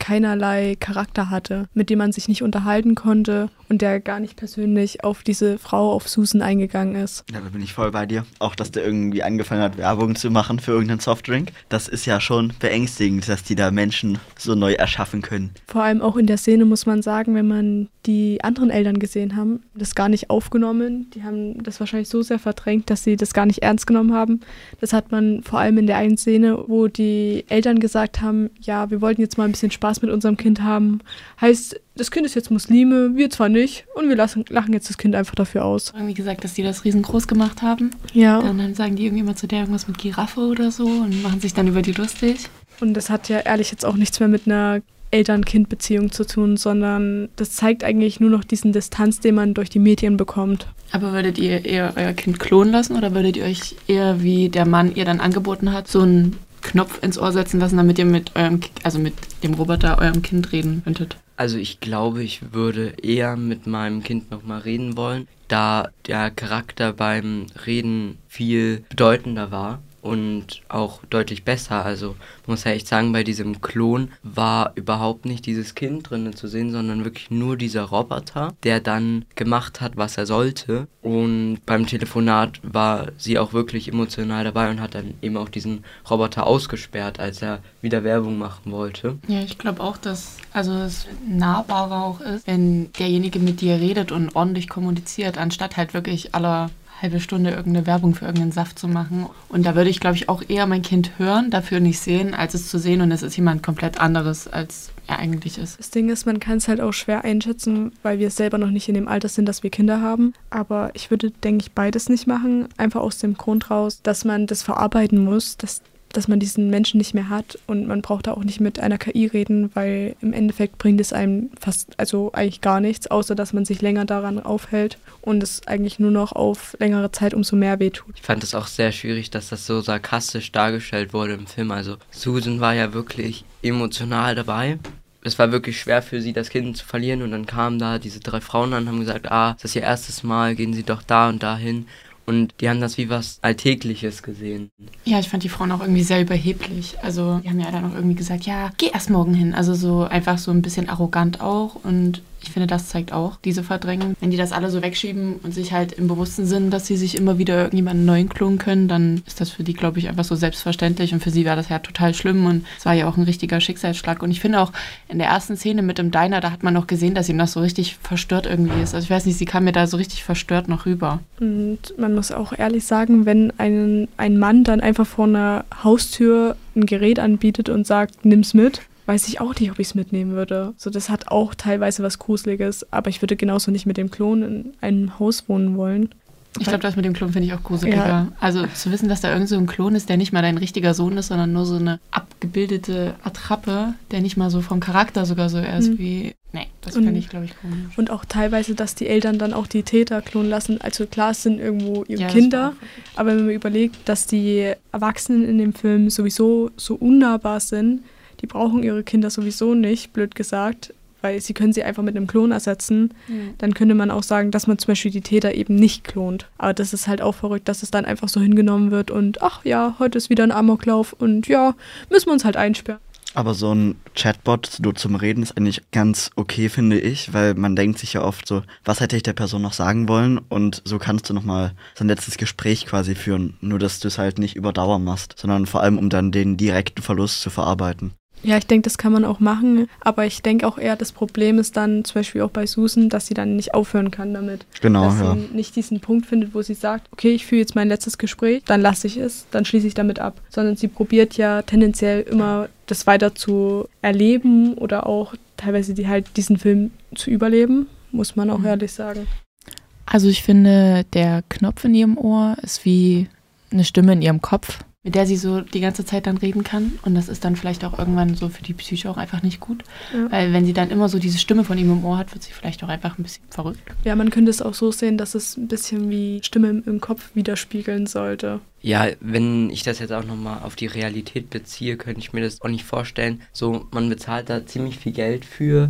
keinerlei Charakter hatte, mit dem man sich nicht unterhalten konnte und der gar nicht persönlich auf diese Frau, auf Susan eingegangen ist. Ja, da bin ich voll bei dir. Auch, dass der irgendwie angefangen hat, Werbung zu machen für irgendeinen Softdrink. Das ist ja schon beängstigend, dass die da Menschen so neu erschaffen können. Vor allem auch in der Szene muss man sagen, wenn man die anderen Eltern gesehen haben, das gar nicht aufgenommen. Die haben das wahrscheinlich so sehr verdrängt, dass sie das gar nicht ernst genommen haben. Das hat man vor allem in der einen Szene, wo die Eltern gesagt haben, ja, wir wollten jetzt mal ein bisschen Spaß mit unserem Kind haben. Heißt, das Kind ist jetzt Muslime, wir zwar nicht, und wir lassen, lachen jetzt das Kind einfach dafür aus. Irgendwie gesagt, dass die das riesengroß gemacht haben. Ja. Dann, dann sagen die irgendwie immer zu der irgendwas mit Giraffe oder so und machen sich dann über die lustig. Und das hat ja ehrlich jetzt auch nichts mehr mit einer Eltern-Kind-Beziehung zu tun, sondern das zeigt eigentlich nur noch diesen Distanz, den man durch die Medien bekommt. Aber würdet ihr eher euer Kind klonen lassen oder würdet ihr euch eher, wie der Mann ihr dann angeboten hat, so einen Knopf ins Ohr setzen lassen, damit ihr mit eurem, also mit dem Roboter eurem Kind reden könntet? Also ich glaube, ich würde eher mit meinem Kind nochmal reden wollen, da der Charakter beim Reden viel bedeutender war und auch deutlich besser. Also muss ja echt sagen, bei diesem Klon war überhaupt nicht dieses Kind drinnen zu sehen, sondern wirklich nur dieser Roboter, der dann gemacht hat, was er sollte. Und beim Telefonat war sie auch wirklich emotional dabei und hat dann eben auch diesen Roboter ausgesperrt, als er wieder Werbung machen wollte. Ja, ich glaube auch, dass also es nahbarer auch ist, wenn derjenige mit dir redet und ordentlich kommuniziert, anstatt halt wirklich aller halbe Stunde irgendeine Werbung für irgendeinen Saft zu machen. Und da würde ich, glaube ich, auch eher mein Kind hören, dafür nicht sehen, als es zu sehen. Und es ist jemand komplett anderes, als er eigentlich ist. Das Ding ist, man kann es halt auch schwer einschätzen, weil wir selber noch nicht in dem Alter sind, dass wir Kinder haben. Aber ich würde, denke ich, beides nicht machen. Einfach aus dem Grund raus, dass man das verarbeiten muss, dass dass man diesen Menschen nicht mehr hat und man braucht da auch nicht mit einer K I reden, weil im Endeffekt bringt es einem fast, also eigentlich gar nichts, außer dass man sich länger daran aufhält und es eigentlich nur noch auf längere Zeit umso mehr wehtut. Ich fand es auch sehr schwierig, dass das so sarkastisch dargestellt wurde im Film. Also Susan war ja wirklich emotional dabei. Es war wirklich schwer für sie, das Kind zu verlieren und dann kamen da diese drei Frauen an und haben gesagt, ah, das ist ihr erstes Mal, gehen Sie doch da und dahin. Und die haben das wie was Alltägliches gesehen. Ja, ich fand die Frauen auch irgendwie sehr überheblich. Also die haben ja dann auch irgendwie gesagt, ja, geh erst morgen hin. Also so einfach so ein bisschen arrogant auch. Und ich finde, das zeigt auch diese Verdrängung. Wenn die das alle so wegschieben und sich halt im Bewussten sind, dass sie sich immer wieder irgendjemanden neuen klonen können, dann ist das für die, glaube ich, einfach so selbstverständlich. Und für sie war das ja total schlimm und es war ja auch ein richtiger Schicksalsschlag. Und ich finde auch in der ersten Szene mit dem Diner, da hat man noch gesehen, dass ihm das so richtig verstört irgendwie ist. Also ich weiß nicht, sie kam mir da so richtig verstört noch rüber. Und man muss auch ehrlich sagen, wenn ein, ein Mann dann einfach vor einer Haustür ein Gerät anbietet und sagt, nimm's mit, weiß ich auch nicht, ob ich es mitnehmen würde. So, das hat auch teilweise was Gruseliges, aber ich würde genauso nicht mit dem Klon in einem Haus wohnen wollen. Ich glaube, das mit dem Klon finde ich auch gruseliger. Ja. Also zu wissen, dass da irgend so ein Klon ist, der nicht mal dein richtiger Sohn ist, sondern nur so eine abgebildete Attrappe, der nicht mal so vom Charakter sogar so erst mhm. wie... Nee, das finde ich, glaube ich, komisch. Und auch teilweise, dass die Eltern dann auch die Täter klonen lassen. Also klar, es sind irgendwo ihre ja, Kinder, aber wenn man überlegt, dass die Erwachsenen in dem Film sowieso so unnahbar sind, die brauchen ihre Kinder sowieso nicht, blöd gesagt, weil sie können sie einfach mit einem Klon ersetzen. Mhm. Dann könnte man auch sagen, dass man zum Beispiel die Täter eben nicht klont. Aber das ist halt auch verrückt, dass es dann einfach so hingenommen wird und ach ja, heute ist wieder ein Amoklauf und ja, müssen wir uns halt einsperren. Aber so ein Chatbot nur zum Reden ist eigentlich ganz okay, finde ich, weil man denkt sich ja oft so, was hätte ich der Person noch sagen wollen? Und so kannst du nochmal so ein letztes Gespräch quasi führen, nur dass du es halt nicht über Dauer machst, sondern vor allem, um dann den direkten Verlust zu verarbeiten. Ja, ich denke, das kann man auch machen, aber ich denke auch eher, das Problem ist dann zum Beispiel auch bei Susan, dass sie dann nicht aufhören kann damit. Genau, dass ja. sie nicht diesen Punkt findet, wo sie sagt, okay, ich führe jetzt mein letztes Gespräch, dann lasse ich es, dann schließe ich damit ab. Sondern sie probiert ja tendenziell immer, das weiter zu erleben oder auch teilweise die halt diesen Film zu überleben, muss man auch mhm. ehrlich sagen. Also ich finde, der Knopf in ihrem Ohr ist wie eine Stimme in ihrem Kopf, mit der sie so die ganze Zeit dann reden kann. Und das ist dann vielleicht auch irgendwann so für die Psyche auch einfach nicht gut. Ja. Weil wenn sie dann immer so diese Stimme von ihm im Ohr hat, wird sie vielleicht auch einfach ein bisschen verrückt. Ja, man könnte es auch so sehen, dass es ein bisschen wie Stimme im, im Kopf widerspiegeln sollte. Ja, wenn ich das jetzt auch nochmal auf die Realität beziehe, könnte ich mir das auch nicht vorstellen. So, man bezahlt da ziemlich viel Geld für.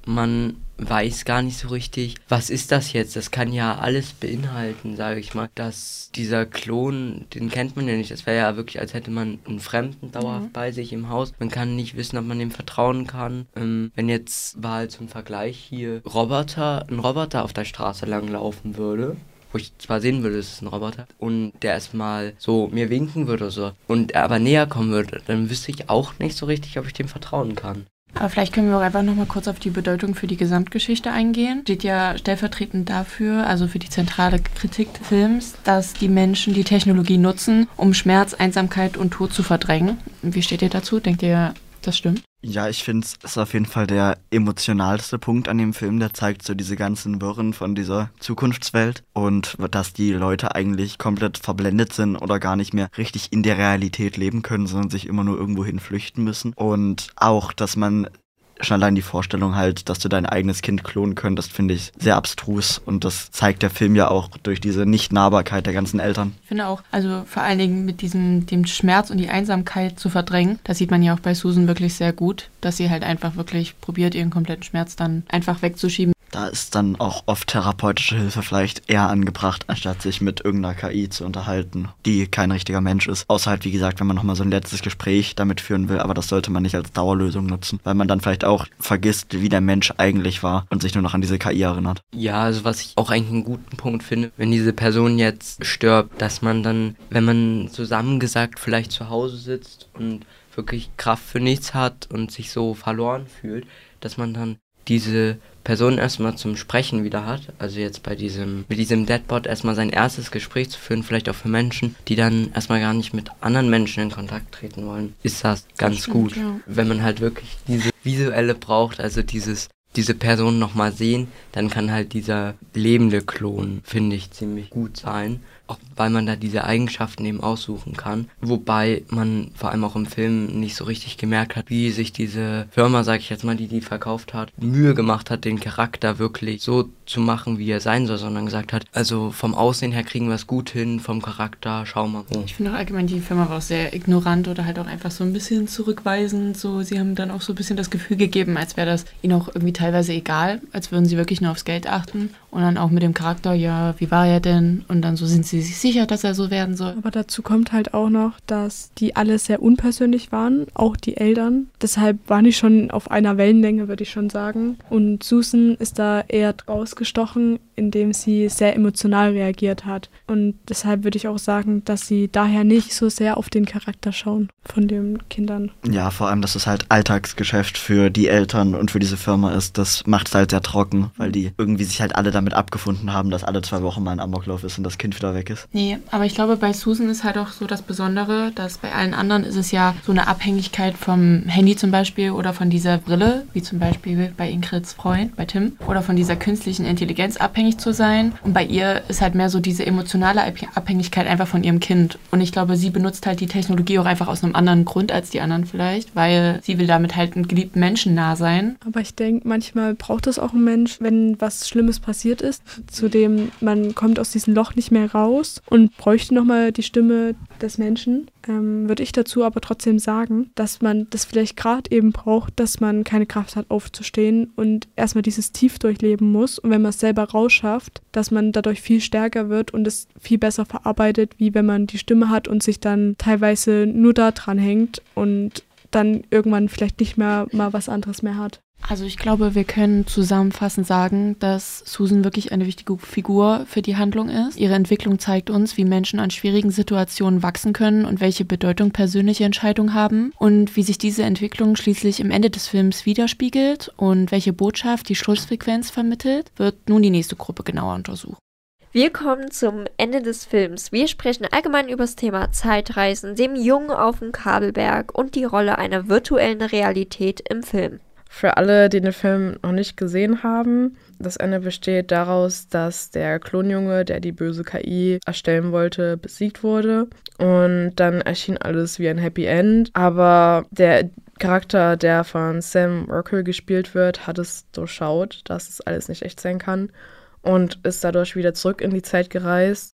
man weiß gar nicht so richtig, was ist das jetzt? Das kann ja alles beinhalten, sage ich mal. Dass dieser Klon, den kennt man ja nicht. Das wäre ja wirklich, als hätte man einen Fremden dauerhaft mhm. bei sich im Haus. Man kann nicht wissen, ob man dem vertrauen kann. Ähm, wenn jetzt war halt zum Vergleich hier Roboter, ein Roboter auf der Straße lang laufen würde, wo ich zwar sehen würde, es ist ein Roboter, und der erstmal so mir winken würde oder so, und er aber näher kommen würde, dann wüsste ich auch nicht so richtig, ob ich dem vertrauen kann. Aber vielleicht können wir auch einfach nochmal kurz auf die Bedeutung für die Gesamtgeschichte eingehen. Steht ja stellvertretend dafür, also für die zentrale Kritik des Films, dass die Menschen die Technologie nutzen, um Schmerz, Einsamkeit und Tod zu verdrängen. Wie steht ihr dazu? Denkt ihr, das stimmt? Ja, ich finde, es ist auf jeden Fall der emotionalste Punkt an dem Film. Der zeigt so diese ganzen Wirren von dieser Zukunftswelt und dass die Leute eigentlich komplett verblendet sind oder gar nicht mehr richtig in der Realität leben können, sondern sich immer nur irgendwo hin flüchten müssen. Und auch, dass man schon allein die Vorstellung halt, dass du dein eigenes Kind klonen könntest, finde ich sehr abstrus. Und das zeigt der Film ja auch durch diese Nicht-Nahbarkeit der ganzen Eltern. Ich finde auch, also vor allen Dingen mit diesem dem Schmerz und die Einsamkeit zu verdrängen, das sieht man ja auch bei Susan wirklich sehr gut, dass sie halt einfach wirklich probiert, ihren kompletten Schmerz dann einfach wegzuschieben. Da ist dann auch oft therapeutische Hilfe vielleicht eher angebracht, anstatt sich mit irgendeiner K I zu unterhalten, die kein richtiger Mensch ist. Außer halt, wie gesagt, wenn man nochmal so ein letztes Gespräch damit führen will, aber das sollte man nicht als Dauerlösung nutzen, weil man dann vielleicht auch vergisst, wie der Mensch eigentlich war und sich nur noch an diese K I erinnert. Ja, also was ich auch eigentlich einen guten Punkt finde, wenn diese Person jetzt stirbt, dass man dann, wenn man zusammengesagt vielleicht zu Hause sitzt und wirklich Kraft für nichts hat und sich so verloren fühlt, dass man dann diese Person erstmal zum Sprechen wieder hat, also jetzt bei diesem, mit diesem Deadbot erstmal sein erstes Gespräch zu führen, vielleicht auch für Menschen, die dann erstmal gar nicht mit anderen Menschen in Kontakt treten wollen, ist das ganz das stimmt, gut. Ja. Wenn man halt wirklich diese visuelle braucht, also dieses, diese Person nochmal sehen, dann kann halt dieser lebende Klon, finde ich, ziemlich gut sein. Auch weil man da diese Eigenschaften eben aussuchen kann. Wobei man vor allem auch im Film nicht so richtig gemerkt hat, wie sich diese Firma, sag ich jetzt mal, die die verkauft hat, Mühe gemacht hat, den Charakter wirklich so zu machen, wie er sein soll, sondern gesagt hat, also vom Aussehen her kriegen wir es gut hin, vom Charakter, schau mal. Oh. Ich finde auch allgemein, die Firma war auch sehr ignorant oder halt auch einfach so ein bisschen zurückweisend. So, sie haben dann auch so ein bisschen das Gefühl gegeben, als wäre das ihnen auch irgendwie teilweise egal, als würden sie wirklich nur aufs Geld achten. Und dann auch mit dem Charakter, ja, wie war er denn? Und dann so, sind sie sich sicher, dass er so werden soll? Aber dazu kommt halt auch noch, dass die alle sehr unpersönlich waren, auch die Eltern. Deshalb waren die schon auf einer Wellenlänge, würde ich schon sagen. Und Susan ist da eher rausgestochen, indem sie sehr emotional reagiert hat. Und deshalb würde ich auch sagen, dass sie daher nicht so sehr auf den Charakter schauen von den Kindern. Ja, vor allem, dass es halt Alltagsgeschäft für die Eltern und für diese Firma ist. Das macht es halt sehr trocken, weil die irgendwie sich halt alle damit abgefunden haben, dass alle zwei Wochen mal ein Amoklauf ist und das Kind wieder weg ist. Nee, aber ich glaube, bei Susan ist halt auch so das Besondere, dass bei allen anderen ist es ja so eine Abhängigkeit vom Handy zum Beispiel oder von dieser Brille, wie zum Beispiel bei Ingrids Freund, bei Tim, oder von dieser künstlichen Intelligenz abhängig zu sein. Und bei ihr ist halt mehr so diese emotionale Abhängigkeit einfach von ihrem Kind. Und ich glaube, sie benutzt halt die Technologie auch einfach aus einem anderen Grund als die anderen vielleicht, weil sie will damit halt einem geliebten Menschen nah sein. Aber ich denke, manchmal braucht es auch ein Mensch, wenn was Schlimmes passiert ist, zu dem man kommt aus diesem Loch nicht mehr raus und bräuchte nochmal die Stimme des Menschen, ähm, würde ich dazu aber trotzdem sagen, dass man das vielleicht gerade eben braucht, dass man keine Kraft hat aufzustehen und erstmal dieses Tief durchleben muss. Und wenn man es selber rausschafft, dass man dadurch viel stärker wird und es viel besser verarbeitet, wie wenn man die Stimme hat und sich dann teilweise nur da dran hängt und dann irgendwann vielleicht nicht mehr mal was anderes mehr hat. Also ich glaube, wir können zusammenfassend sagen, dass Susan wirklich eine wichtige Figur für die Handlung ist. Ihre Entwicklung zeigt uns, wie Menschen an schwierigen Situationen wachsen können und welche Bedeutung persönliche Entscheidungen haben und wie sich diese Entwicklung schließlich im Ende des Films widerspiegelt und welche Botschaft die Schlussfrequenz vermittelt, wird nun die nächste Gruppe genauer untersuchen. Wir kommen zum Ende des Films. Wir sprechen allgemein über das Thema Zeitreisen, dem Jungen auf dem Kabelberg und die Rolle einer virtuellen Realität im Film. Für alle, die den Film noch nicht gesehen haben, das Ende besteht daraus, dass der Klonjunge, der die böse K I erstellen wollte, besiegt wurde. Und dann erschien alles wie ein Happy End. Aber der Charakter, der von Sam Rockwell gespielt wird, hat es durchschaut, dass es alles nicht echt sein kann und ist dadurch wieder zurück in die Zeit gereist.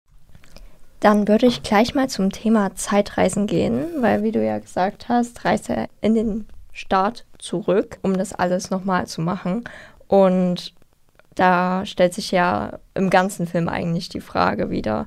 Dann würde ich gleich mal zum Thema Zeitreisen gehen, weil, wie du ja gesagt hast, reist er in den Start zurück, um das alles nochmal zu machen. Und da stellt sich ja im ganzen Film eigentlich die Frage wieder,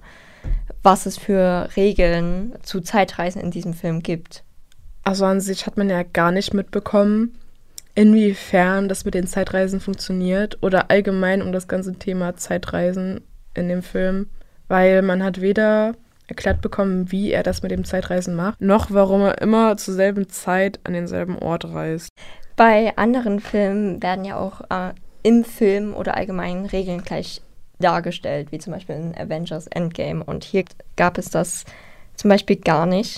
was es für Regeln zu Zeitreisen in diesem Film gibt. Also an sich hat man ja gar nicht mitbekommen, inwiefern das mit den Zeitreisen funktioniert oder allgemein um das ganze Thema Zeitreisen in dem Film, weil man hat weder erklärt bekommen, wie er das mit dem Zeitreisen macht, noch warum er immer zur selben Zeit an denselben Ort reist. Bei anderen Filmen werden ja auch äh, im Film oder allgemein Regeln gleich dargestellt, wie zum Beispiel in Avengers Endgame. Und hier gab es das zum Beispiel gar nicht.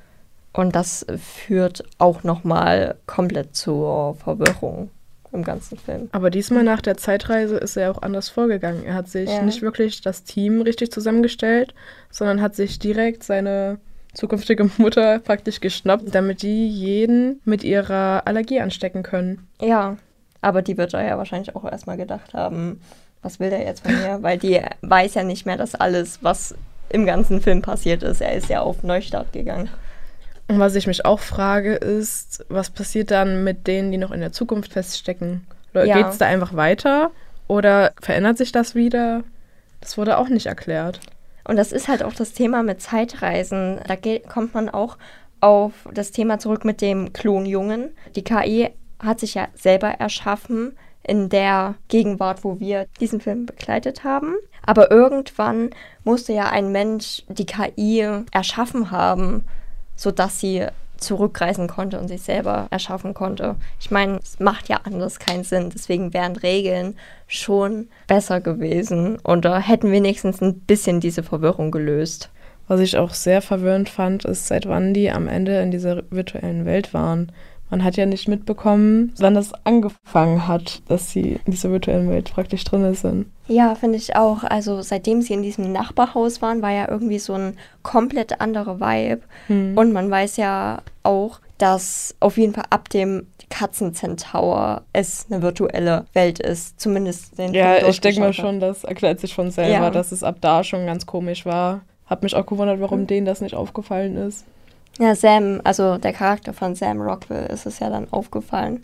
Und das führt auch nochmal komplett zur Verwirrung im ganzen Film. Aber diesmal nach der Zeitreise ist er auch anders vorgegangen. Er hat sich Ja. nicht wirklich das Team richtig zusammengestellt, sondern hat sich direkt seine zukünftige Mutter praktisch geschnappt, damit die jeden mit ihrer Allergie anstecken können. Ja, aber die wird da ja wahrscheinlich auch erstmal gedacht haben, was will der jetzt von mir? Weil die weiß ja nicht mehr, dass alles, was im ganzen Film passiert ist, er ist ja auf Neustart gegangen. Und was ich mich auch frage, ist, was passiert dann mit denen, die noch in der Zukunft feststecken? Oder Ja. geht es da einfach weiter? Oder verändert sich das wieder? Das wurde auch nicht erklärt. Und das ist halt auch das Thema mit Zeitreisen. Da geht, kommt man auch auf das Thema zurück mit dem Klonjungen. Die K I hat sich ja selber erschaffen in der Gegenwart, wo wir diesen Film begleitet haben. Aber irgendwann musste ja ein Mensch die K I erschaffen haben, sodass sie zurückreisen konnte und sich selber erschaffen konnte. Ich meine, es macht ja anders keinen Sinn. Deswegen wären Regeln schon besser gewesen und da hätten wenigstens ein bisschen diese Verwirrung gelöst. Was ich auch sehr verwirrend fand, ist, seit wann die am Ende in dieser virtuellen Welt waren. Man hat ja nicht mitbekommen, wann das angefangen hat, dass sie in dieser virtuellen Welt praktisch drin sind. Ja, finde ich auch. Also seitdem sie in diesem Nachbarhaus waren, war ja irgendwie so ein komplett anderer Vibe. Hm. Und man weiß ja auch, dass auf jeden Fall ab dem Katzenzentaur es eine virtuelle Welt ist. Zumindest den Ja, Film ich denke mal durchgeschaut schon, das erklärt sich von selber, Ja. dass es ab da schon ganz komisch war. Hab mich auch gewundert, warum Hm. denen das nicht aufgefallen ist. Ja, Sam, also der Charakter von Sam Rockwell ist es ja dann aufgefallen.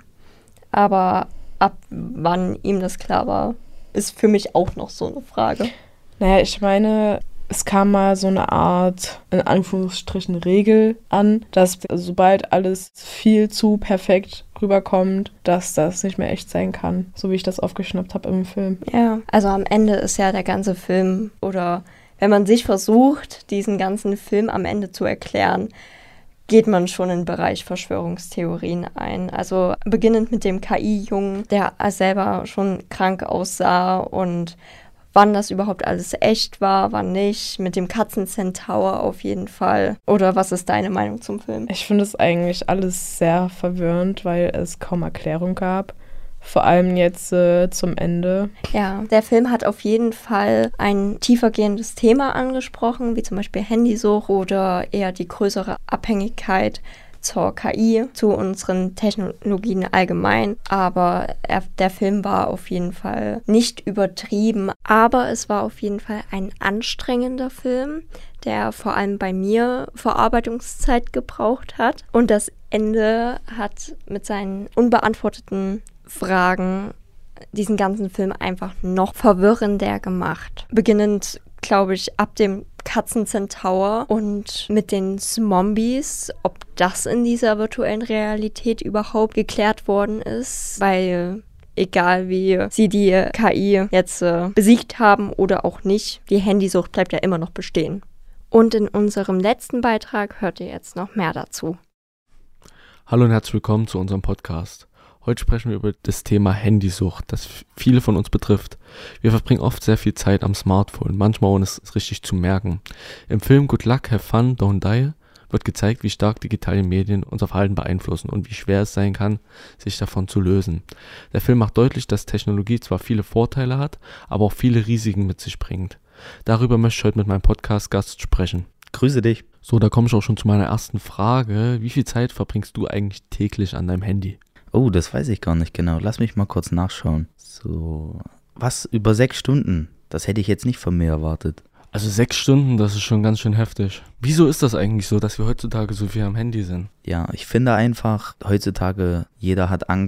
Aber ab wann ihm das klar war, ist für mich auch noch so eine Frage. Naja, ich meine, es kam mal so eine Art, in Anführungsstrichen, Regel an, dass sobald alles viel zu perfekt rüberkommt, dass das nicht mehr echt sein kann, so wie ich das aufgeschnappt habe im Film. Ja, also am Ende ist ja der ganze Film, oder wenn man sich versucht, diesen ganzen Film am Ende zu erklären, geht man schon in den Bereich Verschwörungstheorien ein. Also beginnend mit dem K I-Jungen, der selber schon krank aussah und wann das überhaupt alles echt war, wann nicht, mit dem Katzenzentaur auf jeden Fall. Oder was ist deine Meinung zum Film? Ich finde es eigentlich alles sehr verwirrend, weil es kaum Erklärung gab. Vor allem jetzt äh, zum Ende. Ja, der Film hat auf jeden Fall ein tiefergehendes Thema angesprochen, wie zum Beispiel Handysucht oder eher die größere Abhängigkeit zur K I, zu unseren Technologien allgemein. Aber er, der Film war auf jeden Fall nicht übertrieben, aber es war auf jeden Fall ein anstrengender Film, der vor allem bei mir Verarbeitungszeit gebraucht hat. Und das Ende hat mit seinen unbeantworteten Fragen diesen ganzen Film einfach noch verwirrender gemacht. Beginnend, glaube ich, ab dem Katzenzentaur und mit den Zombies, ob das in dieser virtuellen Realität überhaupt geklärt worden ist, weil egal wie sie die K I jetzt äh, besiegt haben oder auch nicht, die Handysucht bleibt ja immer noch bestehen. Und in unserem letzten Beitrag hört ihr jetzt noch mehr dazu. Hallo und herzlich willkommen zu unserem Podcast. Heute sprechen wir über das Thema Handysucht, das viele von uns betrifft. Wir verbringen oft sehr viel Zeit am Smartphone, manchmal ohne es richtig zu merken. Im Film Good Luck, Have Fun, Don't Die wird gezeigt, wie stark digitale Medien unser Verhalten beeinflussen und wie schwer es sein kann, sich davon zu lösen. Der Film macht deutlich, dass Technologie zwar viele Vorteile hat, aber auch viele Risiken mit sich bringt. Darüber möchte ich heute mit meinem Podcast-Gast sprechen. Grüße dich. So, da komme ich auch schon zu meiner ersten Frage. Wie viel Zeit verbringst du eigentlich täglich an deinem Handy? Oh, das weiß ich gar nicht genau. Lass mich mal kurz nachschauen. So, was, über sechs Stunden? Das hätte ich jetzt nicht von mir erwartet. Also sechs Stunden, das ist schon ganz schön heftig. Wieso ist das eigentlich so, dass wir heutzutage so viel am Handy sind? Ja, ich finde einfach, heutzutage, jeder hat Angst,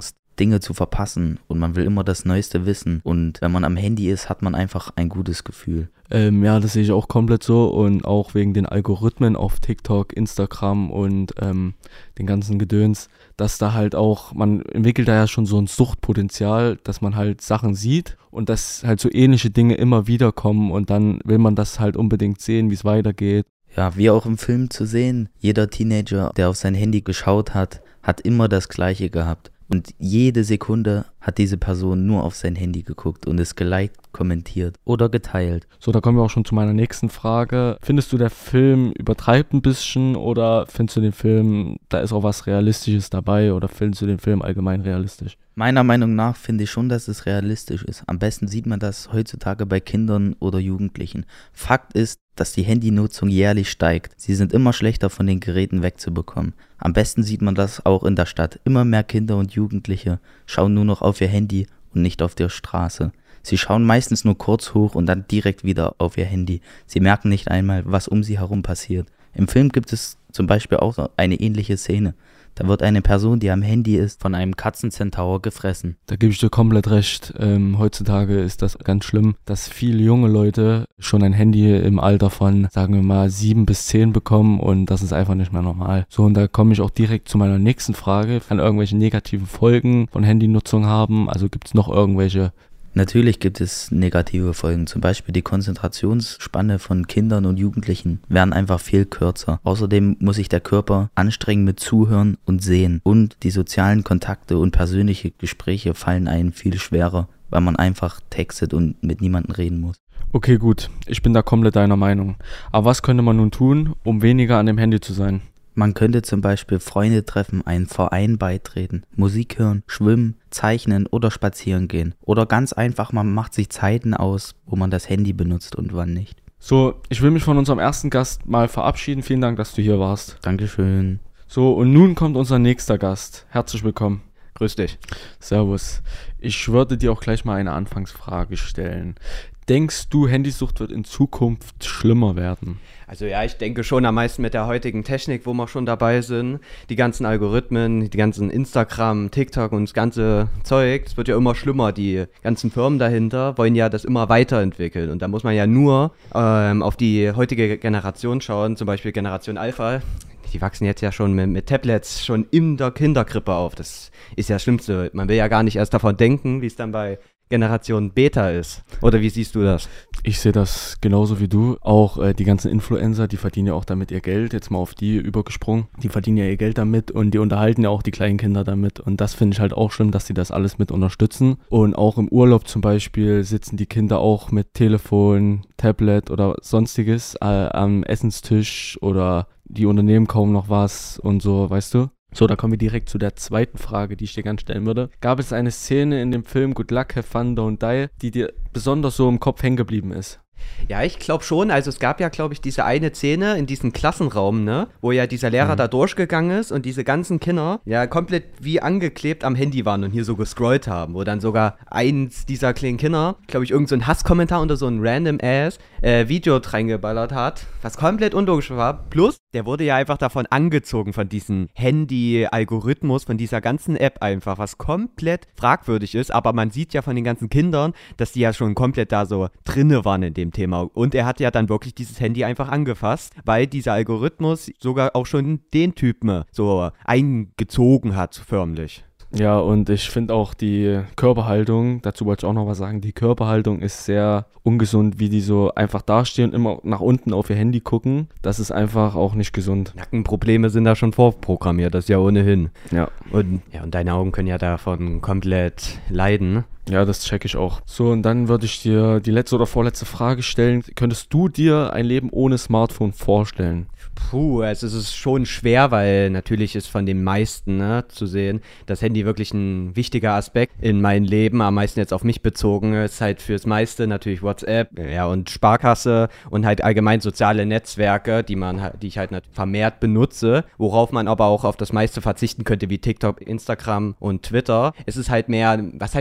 Dinge zu verpassen und man will immer das Neueste wissen. Und wenn man am Handy ist, hat man einfach ein gutes Gefühl. Ähm, ja, das sehe ich auch komplett so und auch wegen den Algorithmen auf TikTok, Instagram und ähm, den ganzen Gedöns, dass da halt auch, man entwickelt da ja schon so ein Suchtpotenzial, dass man halt Sachen sieht und dass halt so ähnliche Dinge immer wieder kommen und dann will man das halt unbedingt sehen, wie es weitergeht. Ja, wie auch im Film zu sehen, jeder Teenager, der auf sein Handy geschaut hat, hat immer das Gleiche gehabt. Und jede Sekunde hat diese Person nur auf sein Handy geguckt und es geliked, kommentiert oder geteilt. So, da kommen wir auch schon zu meiner nächsten Frage. Findest du, der Film übertreibt ein bisschen oder findest du den Film, da ist auch was Realistisches dabei oder findest du den Film allgemein realistisch? Meiner Meinung nach finde ich schon, dass es realistisch ist. Am besten sieht man das heutzutage bei Kindern oder Jugendlichen. Fakt ist, dass die Handynutzung jährlich steigt. Sie sind immer schlechter von den Geräten wegzubekommen. Am besten sieht man das auch in der Stadt. Immer mehr Kinder und Jugendliche schauen nur noch auf ihr Handy und nicht auf der Straße. Sie schauen meistens nur kurz hoch und dann direkt wieder auf ihr Handy. Sie merken nicht einmal, was um sie herum passiert. Im Film gibt es zum Beispiel auch eine ähnliche Szene. Da wird eine Person, die am Handy ist, von einem Katzenzentaur gefressen. Da gebe ich dir komplett recht. Ähm, heutzutage ist das ganz schlimm, dass viele junge Leute schon ein Handy im Alter von, sagen wir mal, sieben bis zehn bekommen und das ist einfach nicht mehr normal. So, und da komme ich auch direkt zu meiner nächsten Frage. Kann irgendwelche negativen Folgen von Handynutzung haben? Also gibt es noch irgendwelche? Natürlich gibt es negative Folgen, zum Beispiel die Konzentrationsspanne von Kindern und Jugendlichen werden einfach viel kürzer. Außerdem muss sich der Körper anstrengen mit Zuhören und Sehen und die sozialen Kontakte und persönliche Gespräche fallen einem viel schwerer, weil man einfach textet und mit niemandem reden muss. Okay, gut, ich bin da komplett deiner Meinung. Aber was könnte man nun tun, um weniger an dem Handy zu sein? Man könnte zum Beispiel Freunde treffen, einen Verein beitreten, Musik hören, schwimmen, zeichnen oder spazieren gehen. Oder ganz einfach, man macht sich Zeiten aus, wo man das Handy benutzt und wann nicht. So, ich will mich von unserem ersten Gast mal verabschieden. Vielen Dank, dass du hier warst. Dankeschön. So, und nun kommt unser nächster Gast. Herzlich willkommen. Grüß dich. Servus. Ich würde dir auch gleich mal eine Anfangsfrage stellen. Denkst du, Handysucht wird in Zukunft schlimmer werden? Also ja, ich denke schon am meisten mit der heutigen Technik, wo wir schon dabei sind. Die ganzen Algorithmen, die ganzen Instagram, TikTok und das ganze Zeug, es wird ja immer schlimmer. Die ganzen Firmen dahinter wollen ja das immer weiterentwickeln. Und da muss man ja nur ähm, auf die heutige Generation schauen, zum Beispiel Generation Alpha. Die wachsen jetzt ja schon mit, mit Tablets schon in der Kinderkrippe auf. Das ist ja das Schlimmste. Man will ja gar nicht erst davon denken, wie es dann bei Generation Beta ist. Oder wie siehst du das? Ich sehe das genauso wie du. Auch äh, die ganzen Influencer, die verdienen ja auch damit ihr Geld. Jetzt mal auf die übergesprungen. Die verdienen ja ihr Geld damit und die unterhalten ja auch die kleinen Kinder damit. Und das finde ich halt auch schlimm, dass die das alles mit unterstützen. Und auch im Urlaub zum Beispiel sitzen die Kinder auch mit Telefon, Tablet oder sonstiges äh, am Essenstisch oder die unternehmen kaum noch was und so, weißt du? So, da kommen wir direkt zu der zweiten Frage, die ich dir ganz stellen würde. Gab es eine Szene in dem Film Good Luck, Have Fun, Don't Die, die dir besonders so im Kopf hängen geblieben ist? Ja, ich glaube schon. Also es gab ja, glaube ich, diese eine Szene in diesem Klassenraum, ne, wo ja dieser Lehrer mhm. da durchgegangen ist und diese ganzen Kinder ja komplett wie angeklebt am Handy waren und hier so gescrollt haben, wo dann sogar eins dieser kleinen Kinder, glaube ich, irgend so ein Hasskommentar unter so ein random ass äh, Video reingeballert hat, was komplett unlogisch war. Plus, der wurde ja einfach davon angezogen, von diesem Handy-Algorithmus, von dieser ganzen App einfach, was komplett fragwürdig ist. Aber man sieht ja von den ganzen Kindern, dass die ja schon komplett da so drinne waren in dem Thema. Und er hat ja dann wirklich dieses Handy einfach angefasst, weil dieser Algorithmus sogar auch schon den Typen so eingezogen hat, förmlich. Ja, und ich finde auch die Körperhaltung, dazu wollte ich auch noch was sagen, die Körperhaltung ist sehr ungesund, wie die so einfach dastehen und immer nach unten auf ihr Handy gucken. Das ist einfach auch nicht gesund. Nackenprobleme sind da schon vorprogrammiert, das ist ja ohnehin. Ja. Und, ja, und deine Augen können ja davon komplett leiden. Ja, das check ich auch. So, und dann würde ich dir die letzte oder vorletzte Frage stellen. Könntest du dir ein Leben ohne Smartphone vorstellen? Puh, also es ist schon schwer, weil natürlich ist von den meisten, ne, zu sehen, das Handy wirklich ein wichtiger Aspekt in meinem Leben, am meisten jetzt auf mich bezogen, ist halt fürs meiste natürlich WhatsApp, ja, und Sparkasse und halt allgemein soziale Netzwerke, die man die ich halt vermehrt benutze, worauf man aber auch auf das meiste verzichten könnte, wie TikTok, Instagram und Twitter. Es ist halt mehr, was heißt eine Art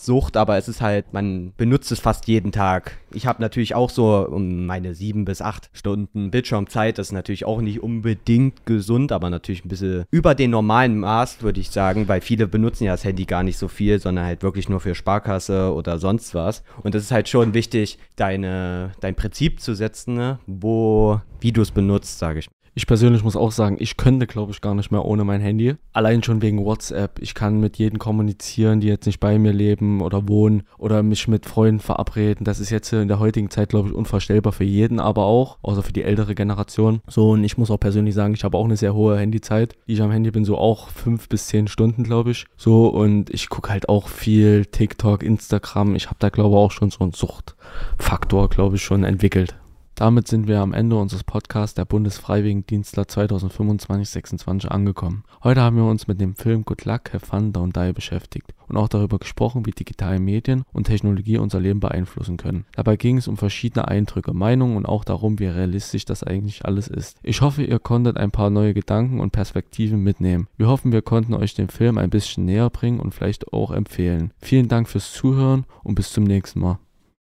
Sucht, aber es ist halt, man benutzt es fast jeden Tag. Ich habe natürlich auch so um meine sieben bis acht Stunden Bildschirmzeit. Das ist natürlich auch nicht unbedingt gesund, aber natürlich ein bisschen über den normalen Maß, würde ich sagen, weil viele benutzen ja das Handy gar nicht so viel, sondern halt wirklich nur für Sparkasse oder sonst was. Und das ist halt schon wichtig, deine, dein Prinzip zu setzen, ne? wo, wie du es benutzt, sage ich. Ich persönlich muss auch sagen, ich könnte, glaube ich, gar nicht mehr ohne mein Handy. Allein schon wegen WhatsApp. Ich kann mit jedem kommunizieren, die jetzt nicht bei mir leben oder wohnen oder mich mit Freunden verabreden. Das ist jetzt in der heutigen Zeit, glaube ich, unvorstellbar für jeden, aber auch, außer für die ältere Generation. So, und ich muss auch persönlich sagen, ich habe auch eine sehr hohe Handyzeit, die ich am Handy bin, so auch fünf bis zehn Stunden, glaube ich. So, und ich gucke halt auch viel TikTok, Instagram. Ich habe da, glaube ich, auch schon so einen Suchtfaktor, glaube ich, schon entwickelt. Damit sind wir am Ende unseres Podcasts der Bundesfreiwilligendienstler zwanzig fünfundzwanzig sechsundzwanzig angekommen. Heute haben wir uns mit dem Film Good Luck, Have Fun, Don't Die beschäftigt und auch darüber gesprochen, wie digitale Medien und Technologie unser Leben beeinflussen können. Dabei ging es um verschiedene Eindrücke, Meinungen und auch darum, wie realistisch das eigentlich alles ist. Ich hoffe, ihr konntet ein paar neue Gedanken und Perspektiven mitnehmen. Wir hoffen, wir konnten euch den Film ein bisschen näher bringen und vielleicht auch empfehlen. Vielen Dank fürs Zuhören und bis zum nächsten Mal.